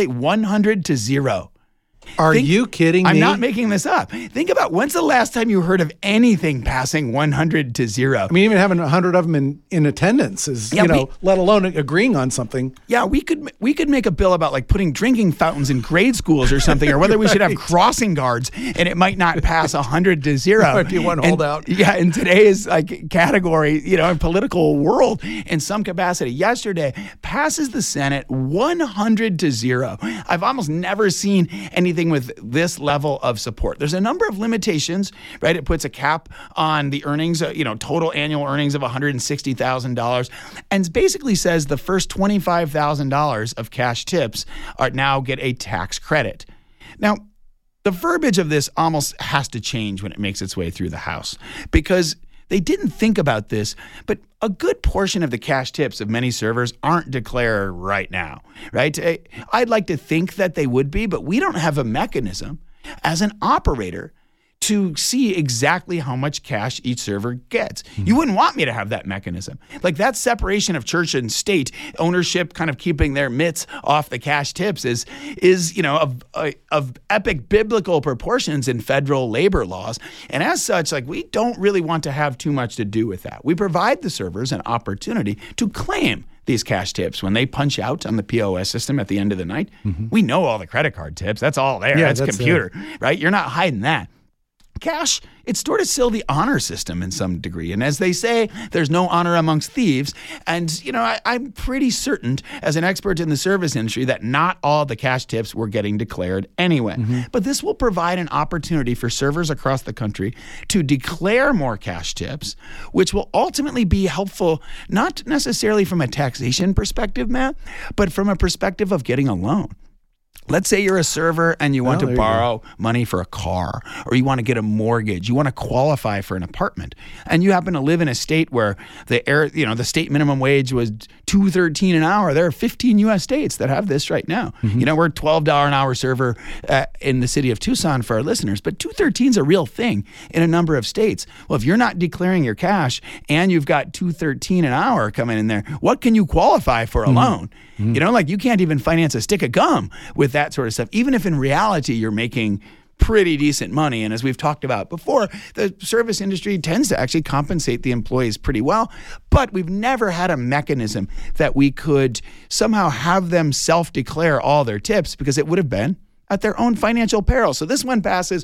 100-0. Are you kidding me? I'm not making this up. Think about, when's the last time you heard of anything passing 100-0? I mean, even having 100 of them in attendance is, let alone agreeing on something. Yeah, we could make a bill about like putting drinking fountains in grade schools or something, or whether we should have crossing guards, and it might not pass 100-0. Might be one holdout. Yeah, in today's like category, in political world, in some capacity. Yesterday passes the Senate 100-0. I've almost never seen anything with this level of support. There's a number of limitations, right? It puts a cap on the earnings, total annual earnings of $160,000, and basically says the first $25,000 of cash tips now get a tax credit. Now, the verbiage of this almost has to change when it makes its way through the House, because they didn't think about this, but a good portion of the cash tips of many servers aren't declared right now, right? I'd like to think that they would be, but we don't have a mechanism as an operator to see exactly how much cash each server gets. You wouldn't want me to have that mechanism. Like, that separation of church and state ownership, kind of keeping their mitts off the cash tips is of epic biblical proportions in federal labor laws. And as such, like, we don't really want to have too much to do with that. We provide the servers an opportunity to claim these cash tips when they punch out on the POS system at the end of the night. We know all the credit card tips. That's all there. Yeah, that's computer, right? You're not hiding that. Cash, it's sort of still the honor system in some degree. And as they say, there's no honor amongst thieves. And, I'm pretty certain as an expert in the service industry that not all the cash tips were getting declared anyway. But this will provide an opportunity for servers across the country to declare more cash tips, which will ultimately be helpful, not necessarily from a taxation perspective, Matt, but from a perspective of getting a loan. Let's say you're a server and you want to borrow money for a car, or you want to get a mortgage, you want to qualify for an apartment, and you happen to live in a state where the state minimum wage was $2.13 an hour. There are 15 U.S. states that have this right now. We're a $12 an hour server in the city of Tucson for our listeners, but $2.13 is a real thing in a number of states. Well, if you're not declaring your cash and you've got $2.13 an hour coming in there, what can you qualify for a loan? You can't even finance a stick of gum with that sort of stuff, even if in reality you're making pretty decent money. And as we've talked about before, the service industry tends to actually compensate the employees pretty well, but we've never had a mechanism that we could somehow have them self-declare all their tips, because it would have been at their own financial peril. So this one passes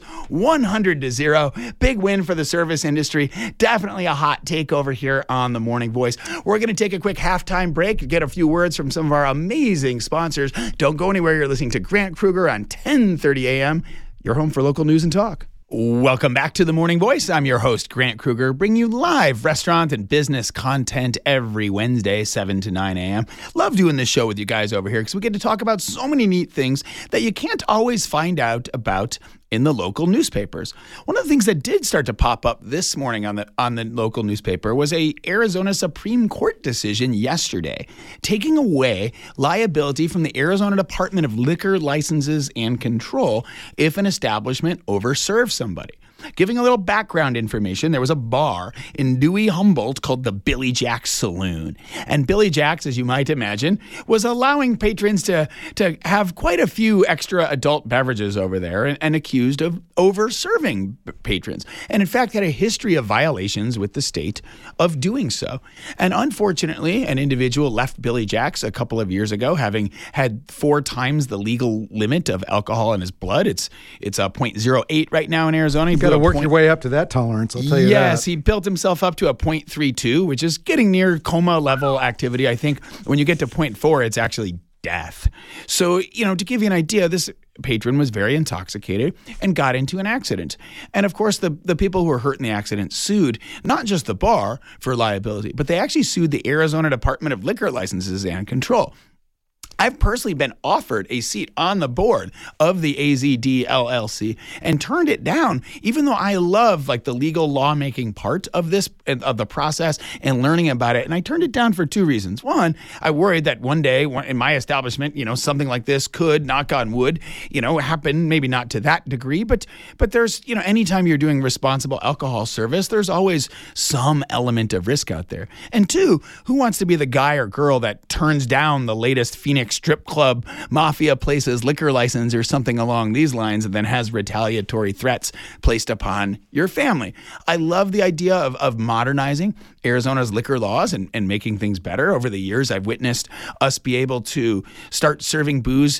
100-0. Big win for the service industry. Definitely a hot take over here on The Morning Voice. We're going to take a quick halftime break, get a few words from some of our amazing sponsors. Don't go anywhere. You're listening to Grant Kruger on 10:30 a.m., your home for local news and talk. Welcome back to The Morning Voice. I'm your host, Grant Kruger, bringing you live restaurant and business content every Wednesday, 7 to 9 a.m. Love doing this show with you guys over here because we get to talk about so many neat things that you can't always find out about in the local newspapers. One of the things that did start to pop up this morning on the local newspaper was a Arizona Supreme Court decision yesterday, taking away liability from the Arizona Department of Liquor Licenses and Control if an establishment overserves somebody. Giving a little background information, there was a bar in Dewey Humboldt called the Billy Jack's Saloon. And Billy Jack's, as you might imagine, was allowing patrons to have quite a few extra adult beverages over there and accused of over-serving patrons. And in fact, had a history of violations with the state of doing so. And unfortunately, an individual left Billy Jack's a couple of years ago, having had 4 times the legal limit of alcohol in his blood. It's a 0.08 right now in Arizona. You've got to work your way up to that tolerance, I'll tell you that. Yes, he built himself up to a 0.32, which is getting near coma level activity. I think when you get to 0.4, it's actually death. So, to give you an idea, this patron was very intoxicated and got into an accident. And of course, the people who were hurt in the accident sued not just the bar for liability, but they actually sued the Arizona Department of Liquor Licenses and Control. I've personally been offered a seat on the board of the AZD LLC and turned it down, even though I love the legal lawmaking part of this, of the process and learning about it. And I turned it down for 2 reasons. One, I worried that one day in my establishment, something like this could, knock on wood, happen, maybe not to that degree, but there's, anytime you're doing responsible alcohol service, there's always some element of risk out there. And 2, who wants to be the guy or girl that turns down the latest Phoenix strip club, mafia places, liquor license or something along these lines and then has retaliatory threats placed upon your family? I love the idea of modernizing Arizona's liquor laws and making things better. Over the years, I've witnessed us be able to start serving booze,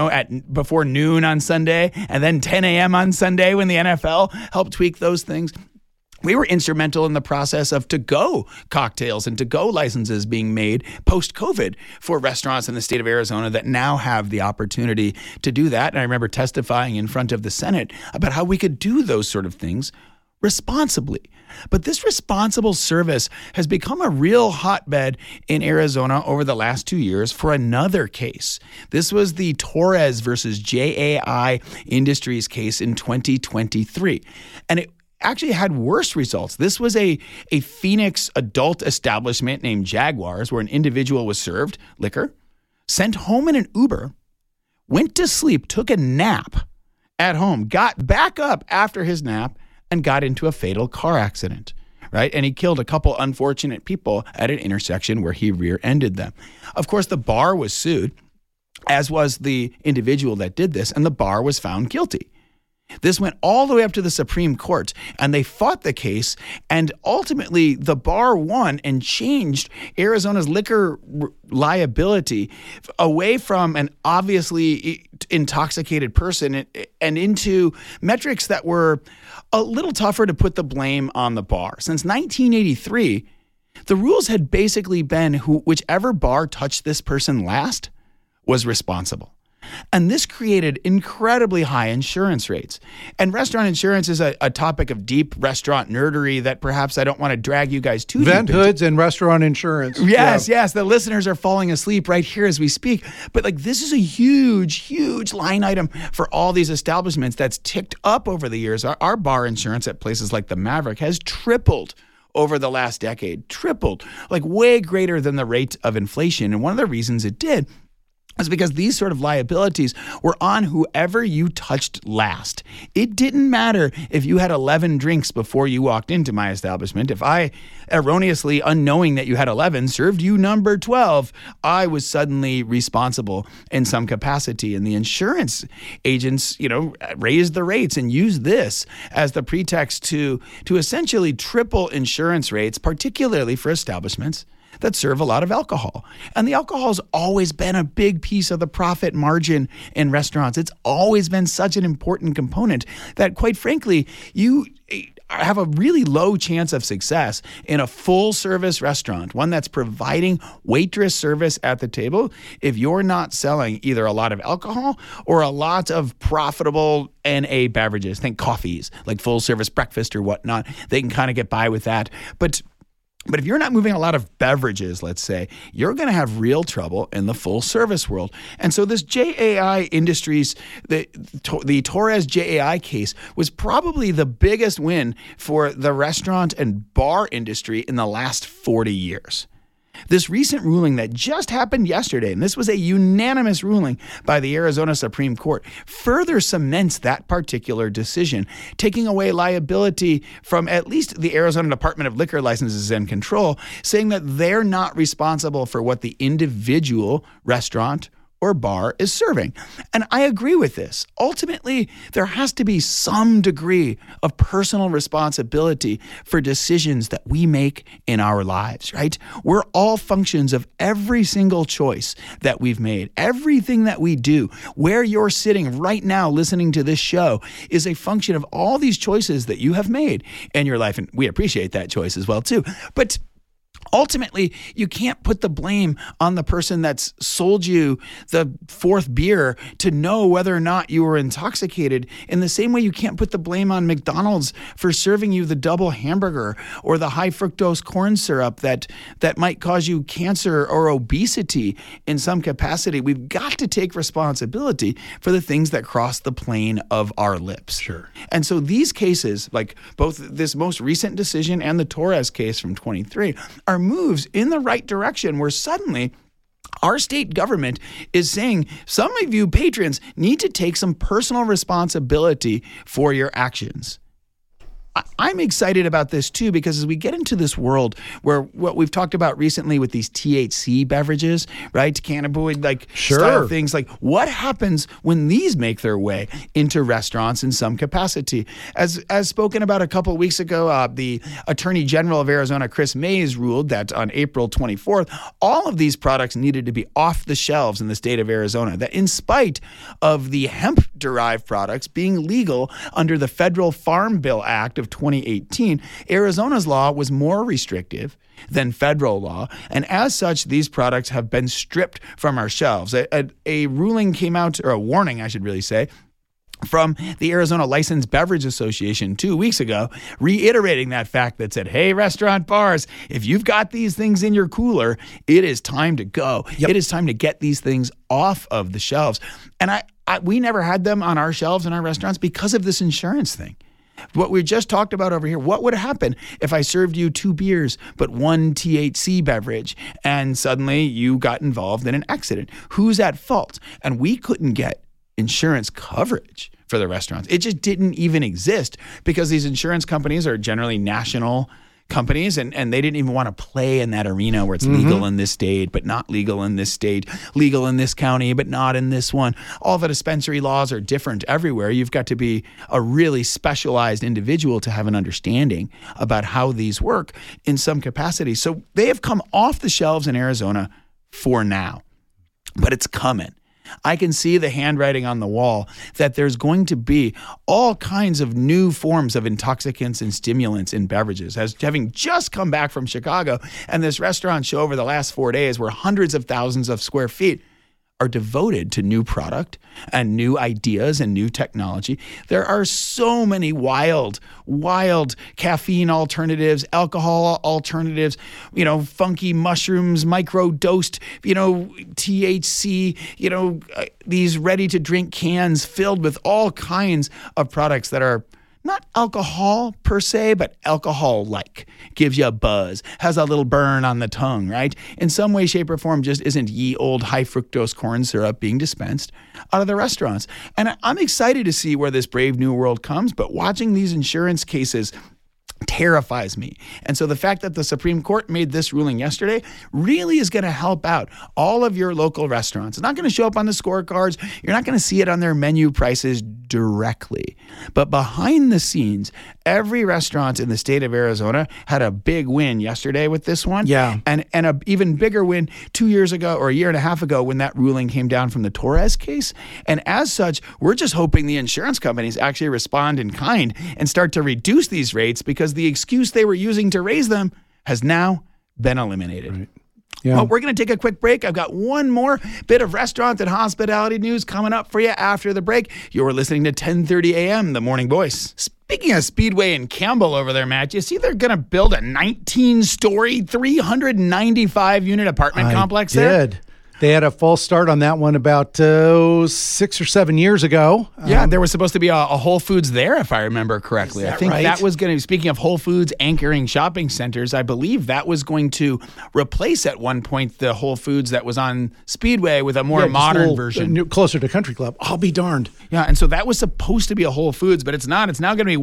before noon on Sunday and then 10 a.m. on Sunday when the NFL helped tweak those things. We were instrumental in the process of to-go cocktails and to-go licenses being made post-COVID for restaurants in the state of Arizona that now have the opportunity to do that. And I remember testifying in front of the Senate about how we could do those sort of things responsibly. But this responsible service has become a real hotbed in Arizona over the last 2 years for another case. This was the Torres versus JAI Industries case in 2023. And it actually had worse results. This was a Phoenix adult establishment named Jaguars where an individual was served liquor, sent home in an Uber, went to sleep, took a nap at home, got back up after his nap, and got into a fatal car accident, right? And he killed a couple unfortunate people at an intersection where he rear-ended them. Of course, the bar was sued, as was the individual that did this, and the bar was found guilty. This went all the way up to the Supreme Court, and they fought the case, and ultimately the bar won and changed Arizona's liquor liability away from an obviously intoxicated person and into metrics that were a little tougher to put the blame on the bar. Since 1983, the rules had basically been whichever bar touched this person last was responsible. And this created incredibly high insurance rates. And restaurant insurance is a topic of deep restaurant nerdery that perhaps I don't want to drag you guys too deep into. Vent hoods and restaurant insurance. Yes. The listeners are falling asleep right here as we speak. But this is a huge, huge line item for all these establishments that's ticked up over the years. Our bar insurance at places like the Maverick has tripled over the last decade. Tripled, way greater than the rate of inflation. And one of the reasons it did is because these sort of liabilities were on whoever you touched last. It didn't matter if you had 11 drinks before you walked into my establishment. If I erroneously, unknowing that you had 11, served you number 12, I was suddenly responsible in some capacity. And the insurance agents, raised the rates and used this as the pretext to essentially triple insurance rates, particularly for establishments that serve a lot of alcohol. And the alcohol has always been a big piece of the profit margin in restaurants. It's always been such an important component that, quite frankly, you have a really low chance of success in a full service restaurant, one that's providing waitress service at the table, if you're not selling either a lot of alcohol or a lot of profitable NA beverages. Think coffees, like full service breakfast or whatnot. They can kind of get by with that. But if you're not moving a lot of beverages, let's say, you're going to have real trouble in the full service world. And so this JAI Industries, the Torres JAI case was probably the biggest win for the restaurant and bar industry in the last 40 years. This recent ruling that just happened yesterday, and this was a unanimous ruling by the Arizona Supreme Court, further cements that particular decision, taking away liability from at least the Arizona Department of Liquor Licenses and Control, saying that they're not responsible for what the individual restaurant or bar is serving. And I agree with this. Ultimately, there has to be some degree of personal responsibility for decisions that we make in our lives, right? We're all functions of every single choice that we've made. Everything that we do, where you're sitting right now listening to this show, is a function of all these choices that you have made in your life. And we appreciate that choice as well, too. But ultimately, you can't put the blame on the person that's sold you the fourth beer to know whether or not you were intoxicated. In the same way, you can't put the blame on McDonald's for serving you the double hamburger or the high fructose corn syrup that might cause you cancer or obesity in some capacity. We've got to take responsibility for the things that cross the plane of our lips. Sure. And so these cases, like both this most recent decision and the Torres case from 23, are moves in the right direction where suddenly our state government is saying some of you patrons need to take some personal responsibility for your actions. I'm excited about this too, because as we get into this world where what we've talked about recently with these THC beverages, right, cannabinoid style things, like what happens when these make their way into restaurants in some capacity? As spoken about a couple of weeks ago, the Attorney General of Arizona, Chris Mays, ruled that on April 24th, all of these products needed to be off the shelves in the state of Arizona, that in spite of the hemp-derived products being legal under the Federal Farm Bill Act of 2018, Arizona's law was more restrictive than federal law, and as such, these products have been stripped from our shelves. A ruling came out, or a warning, I should really say, from the Arizona Licensed Beverage Association 2 weeks ago, reiterating that fact that said, hey, restaurant bars, if you've got these things in your cooler, it is time to go. Yep. It is time to get these things off of the shelves. And we never had them on our shelves in our restaurants because of this insurance thing. What we just talked about over here, what would happen if I served you 2 beers but 1 THC beverage and suddenly you got involved in an accident? Who's at fault? And we couldn't get insurance coverage for the restaurants. It just didn't even exist because these insurance companies are generally national companies, and they didn't even want to play in that arena where it's legal in this state, but not legal in this state, legal in this county, but not in this one. All the dispensary laws are different everywhere. You've got to be a really specialized individual to have an understanding about how these work in some capacity. So they have come off the shelves in Arizona for now, but it's coming. I can see the handwriting on the wall that there's going to be all kinds of new forms of intoxicants and stimulants in beverages. As having just come back from Chicago and this restaurant show over the last 4 days where hundreds of thousands of square feet are devoted to new product and new ideas and new technology. There are so many wild caffeine alternatives, alcohol alternatives, funky mushrooms, micro-dosed, THC, these ready-to-drink cans filled with all kinds of products that are not alcohol per se, but alcohol-like. Gives you a buzz, has a little burn on the tongue, right? In some way, shape, or form, just isn't ye old high fructose corn syrup being dispensed out of the restaurants. And I'm excited to see where this brave new world comes, but watching these insurance cases terrifies me. And so the fact that the Supreme Court made this ruling yesterday really is going to help out all of your local restaurants. It's not going to show up on the scorecards. You're not going to see it on their menu prices directly. But behind the scenes, every restaurant in the state of Arizona had a big win yesterday with this one. Yeah. And a even bigger win 2 years ago or a year and a half ago when that ruling came down from the Torres case. And as such, we're just hoping the insurance companies actually respond in kind and start to reduce these rates, because the excuse they were using to raise them has now been eliminated. Right. Yeah. Well, we're going to take a quick break. I've got one more bit of restaurant and hospitality news coming up for you after the break. You're listening to 10:30 a.m., The Morning Voice. Speaking of Speedway and Campbell over there, Matt, you see they're going to build a 19-story, 395-unit apartment complex there? They had a false start on that one about 6 or 7 years ago. Yeah, there was supposed to be a Whole Foods there, if I remember correctly. I think right? that was going to, speaking of Whole Foods anchoring shopping centers, I believe that was going to replace at one point the Whole Foods that was on Speedway with a more modern version. Closer to Country Club. I'll be darned. Yeah, and so that was supposed to be a Whole Foods, but it's not. It's now going to be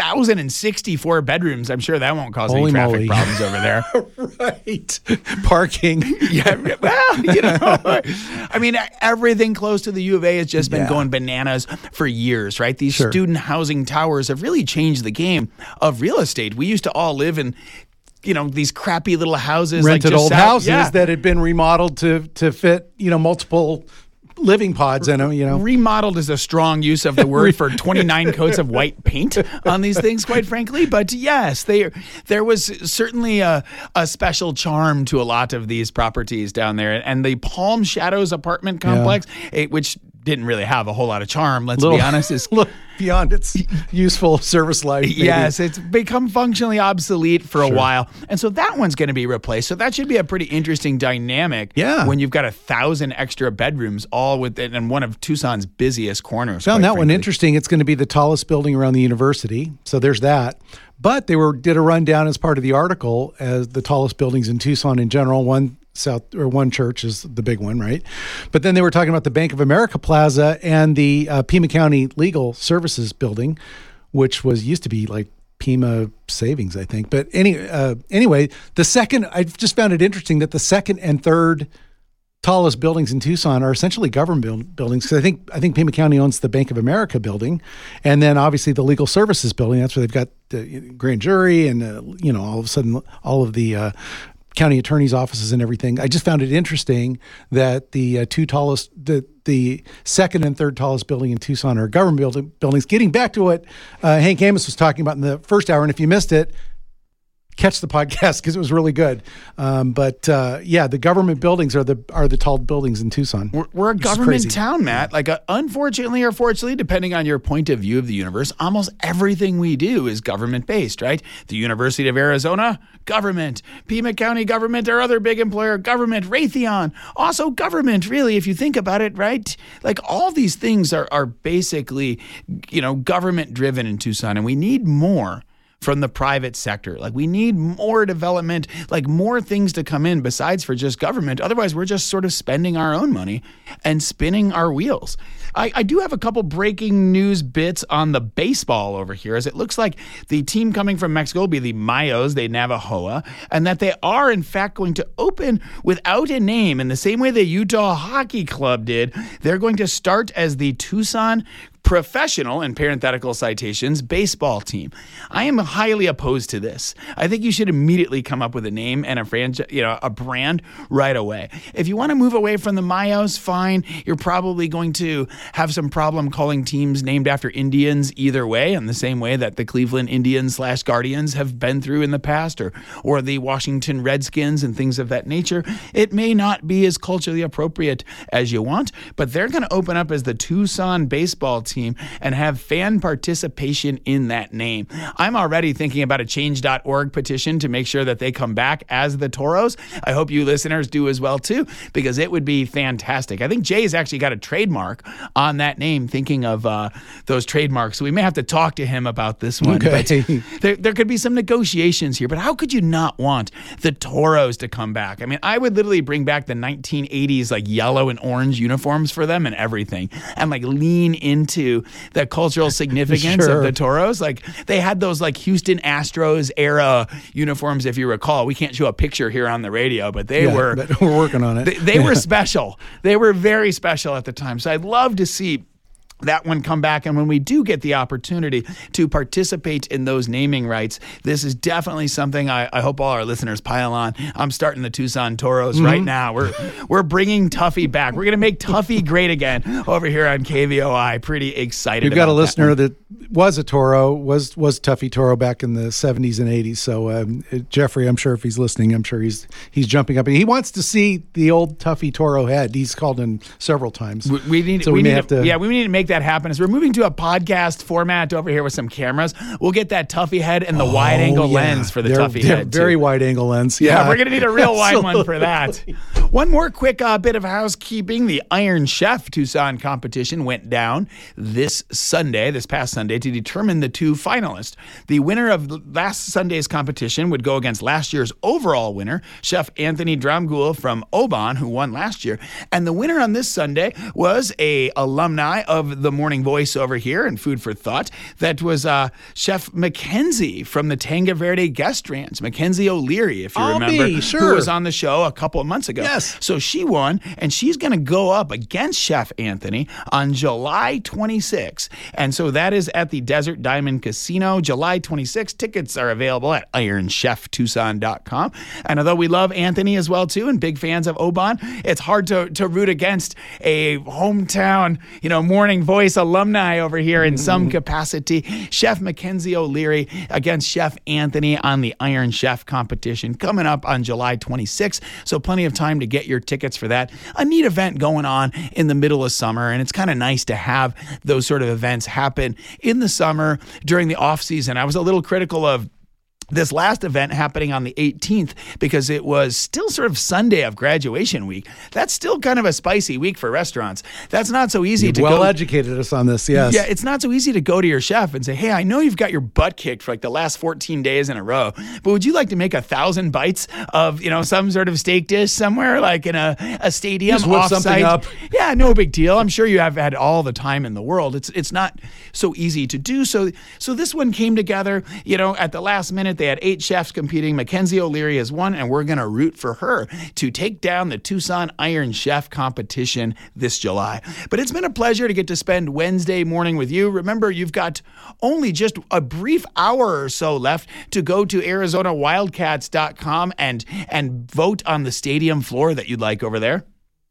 1,064 bedrooms. I'm sure that won't cause any traffic problems over there. Right. Parking. Yeah, well, I mean, everything close to the U of A has just been going bananas for years, right? These student housing towers have really changed the game of real estate. We used to all live in, these crappy little houses. Rented old houses that had been remodeled to fit, multiple living pods in them, Remodeled is a strong use of the word for 29 coats of white paint on these things, quite frankly. But yes, there was certainly a special charm to a lot of these properties down there. And the Palm Shadows apartment complex, which didn't really have a whole lot of charm, let's be honest, is beyond its useful service life. Maybe. Yes, it's become functionally obsolete for a while. And so that one's going to be replaced. So that should be a pretty interesting dynamic when you've got 1,000 extra bedrooms all within and one of Tucson's busiest corners. Found that one interesting. It's going to be the tallest building around the university. So there's that. But they did a rundown as part of the article as the tallest buildings in Tucson in general. One church is the big one, right? But then they were talking about the Bank of America Plaza and the Pima County Legal Services building, which used to be like Pima Savings, I think. But anyway, I just found it interesting that the second and third tallest buildings in Tucson are essentially government buildings, because I think Pima County owns the Bank of America building, and then obviously the Legal Services building. That's where they've got the grand jury and all of a sudden all of the county attorney's offices and everything. I just found it interesting that the the second and third tallest building in Tucson are government buildings. Getting back to what Hank Amos was talking about in the first hour, and if you missed it, catch the podcast because it was really good. But the government buildings are the tall buildings in Tucson. We're a government town, Matt. Like, unfortunately or fortunately, depending on your point of view of the universe, almost everything we do is government-based, right? The University of Arizona, government. Pima County government, our other big employer, government. Raytheon, also government, really, if you think about it, right? Like, all these things are basically, government-driven in Tucson, and we need more from the private sector. Like, we need more development, like more things to come in besides for just government. Otherwise, we're just sort of spending our own money and spinning our wheels. I do have a couple breaking news bits on the baseball over here, as it looks like the team coming from Mexico will be the Mayos de Navajoa, and that they are, in fact, going to open without a name in the same way the Utah Hockey Club did. They're going to start as the Tucson Professional, in parenthetical citations, baseball team. I am highly opposed to this. I think you should immediately come up with a name and a franchise, a brand right away. If you want to move away from the Mayos, fine. You're probably going to have some problem calling teams named after Indians either way, in the same way that the Cleveland Indians / Guardians have been through in the past, or the Washington Redskins and things of that nature. It may not be as culturally appropriate as you want, but they're going to open up as the Tucson baseball team and have fan participation in that name. I'm already thinking about a change.org petition to make sure that they come back as the Toros. I hope you listeners do as well too, because it would be fantastic. I think Jay's actually got a trademark on that name, thinking of those trademarks. So we may have to talk to him about this one. Okay. But there could be some negotiations here, but how could you not want the Toros to come back? I mean, I would literally bring back the 1980s like yellow and orange uniforms for them and everything, and like lean into into the cultural significance Sure. of the Toros. Like they had those like Houston Astros era uniforms, if you recall. We can't show a picture here on the radio, but they were. But we're working on it. They were special. They were very special at the time. So I'd love to see that one come back. And when we do get the opportunity to participate in those naming rights, this is definitely something I hope all our listeners pile on. I'm starting the Tucson Toros right now. We're bringing Tuffy back. We're going to make Tuffy great again over here on KVOI. Pretty excited. We've got a about listener that was a Toro, was Tuffy Toro back in the 70s and 80s. So Jeffrey, I'm sure if he's listening, I'm sure he's jumping up. He wants to see the old Tuffy Toro head. He's called in several times. We need to make that happen. As we're moving to a podcast format over here with some cameras, we'll get that Tuffy head and the wide angle lens for the Tuffy head. Very wide angle lens. Yeah, we're going to need a real wide one for that. One more quick bit of housekeeping. The Iron Chef Tucson competition went down this past Sunday, to determine the two finalists. The winner of last Sunday's competition would go against last year's overall winner, Chef Anthony Dramgul from Oban, who won last year. And the winner on this Sunday was a alumni of the Morning Voice over here and Food for Thought. That was Chef Mackenzie from the Tanga Verde Guest Ranch, Mackenzie O'Leary, if you remember, who was on the show a couple of months ago. Yes. So she won, and she's going to go up against Chef Anthony on July 26th. And so that is at the Desert Diamond Casino, July 26th. Tickets are available at ironcheftucson.com. And although we love Anthony as well, too, and big fans of Oban, it's hard to root against a hometown, Morning Voice alumni over here in some capacity. Chef Mackenzie O'Leary against Chef Anthony on the Iron Chef competition coming up on July 26th. So plenty of time to get your tickets for that. A neat event going on in the middle of summer, and it's kind of nice to have those sort of events happen in the summer during the off season. I was a little critical of this last event happening on the 18th because it was still sort of Sunday of graduation week. That's still kind of a spicy week for restaurants. That's not so easy to well educated us on this, yes. Yeah, it's not so easy to go to your chef and say, hey, I know you've got your butt kicked for like the last 14 days in a row, but would you like to make 1,000 bites of, some sort of steak dish somewhere like in a stadium Just whip something up. Yeah, no big deal. I'm sure you have had all the time in the world. It's not so easy to do. So this one came together, at the last minute. They had 8 chefs competing. Mackenzie O'Leary has won, and we're going to root for her to take down the Tucson Iron Chef competition this July. But it's been a pleasure to get to spend Wednesday morning with you. Remember, you've got only just a brief hour or so left to go to ArizonaWildcats.com and vote on the stadium floor that you'd like over there.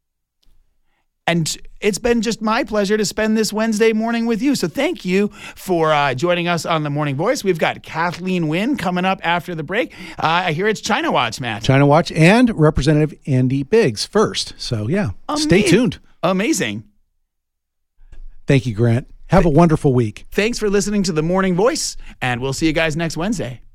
And it's been just my pleasure to spend this Wednesday morning with you. So thank you for joining us on The Morning Voice. We've got Kathleen Wynn coming up after the break. I hear it's China Watch, Matt. China Watch and Representative Andy Biggs first. So, stay tuned. Amazing. Thank you, Grant. Have a wonderful week. Thanks for listening to The Morning Voice, and we'll see you guys next Wednesday.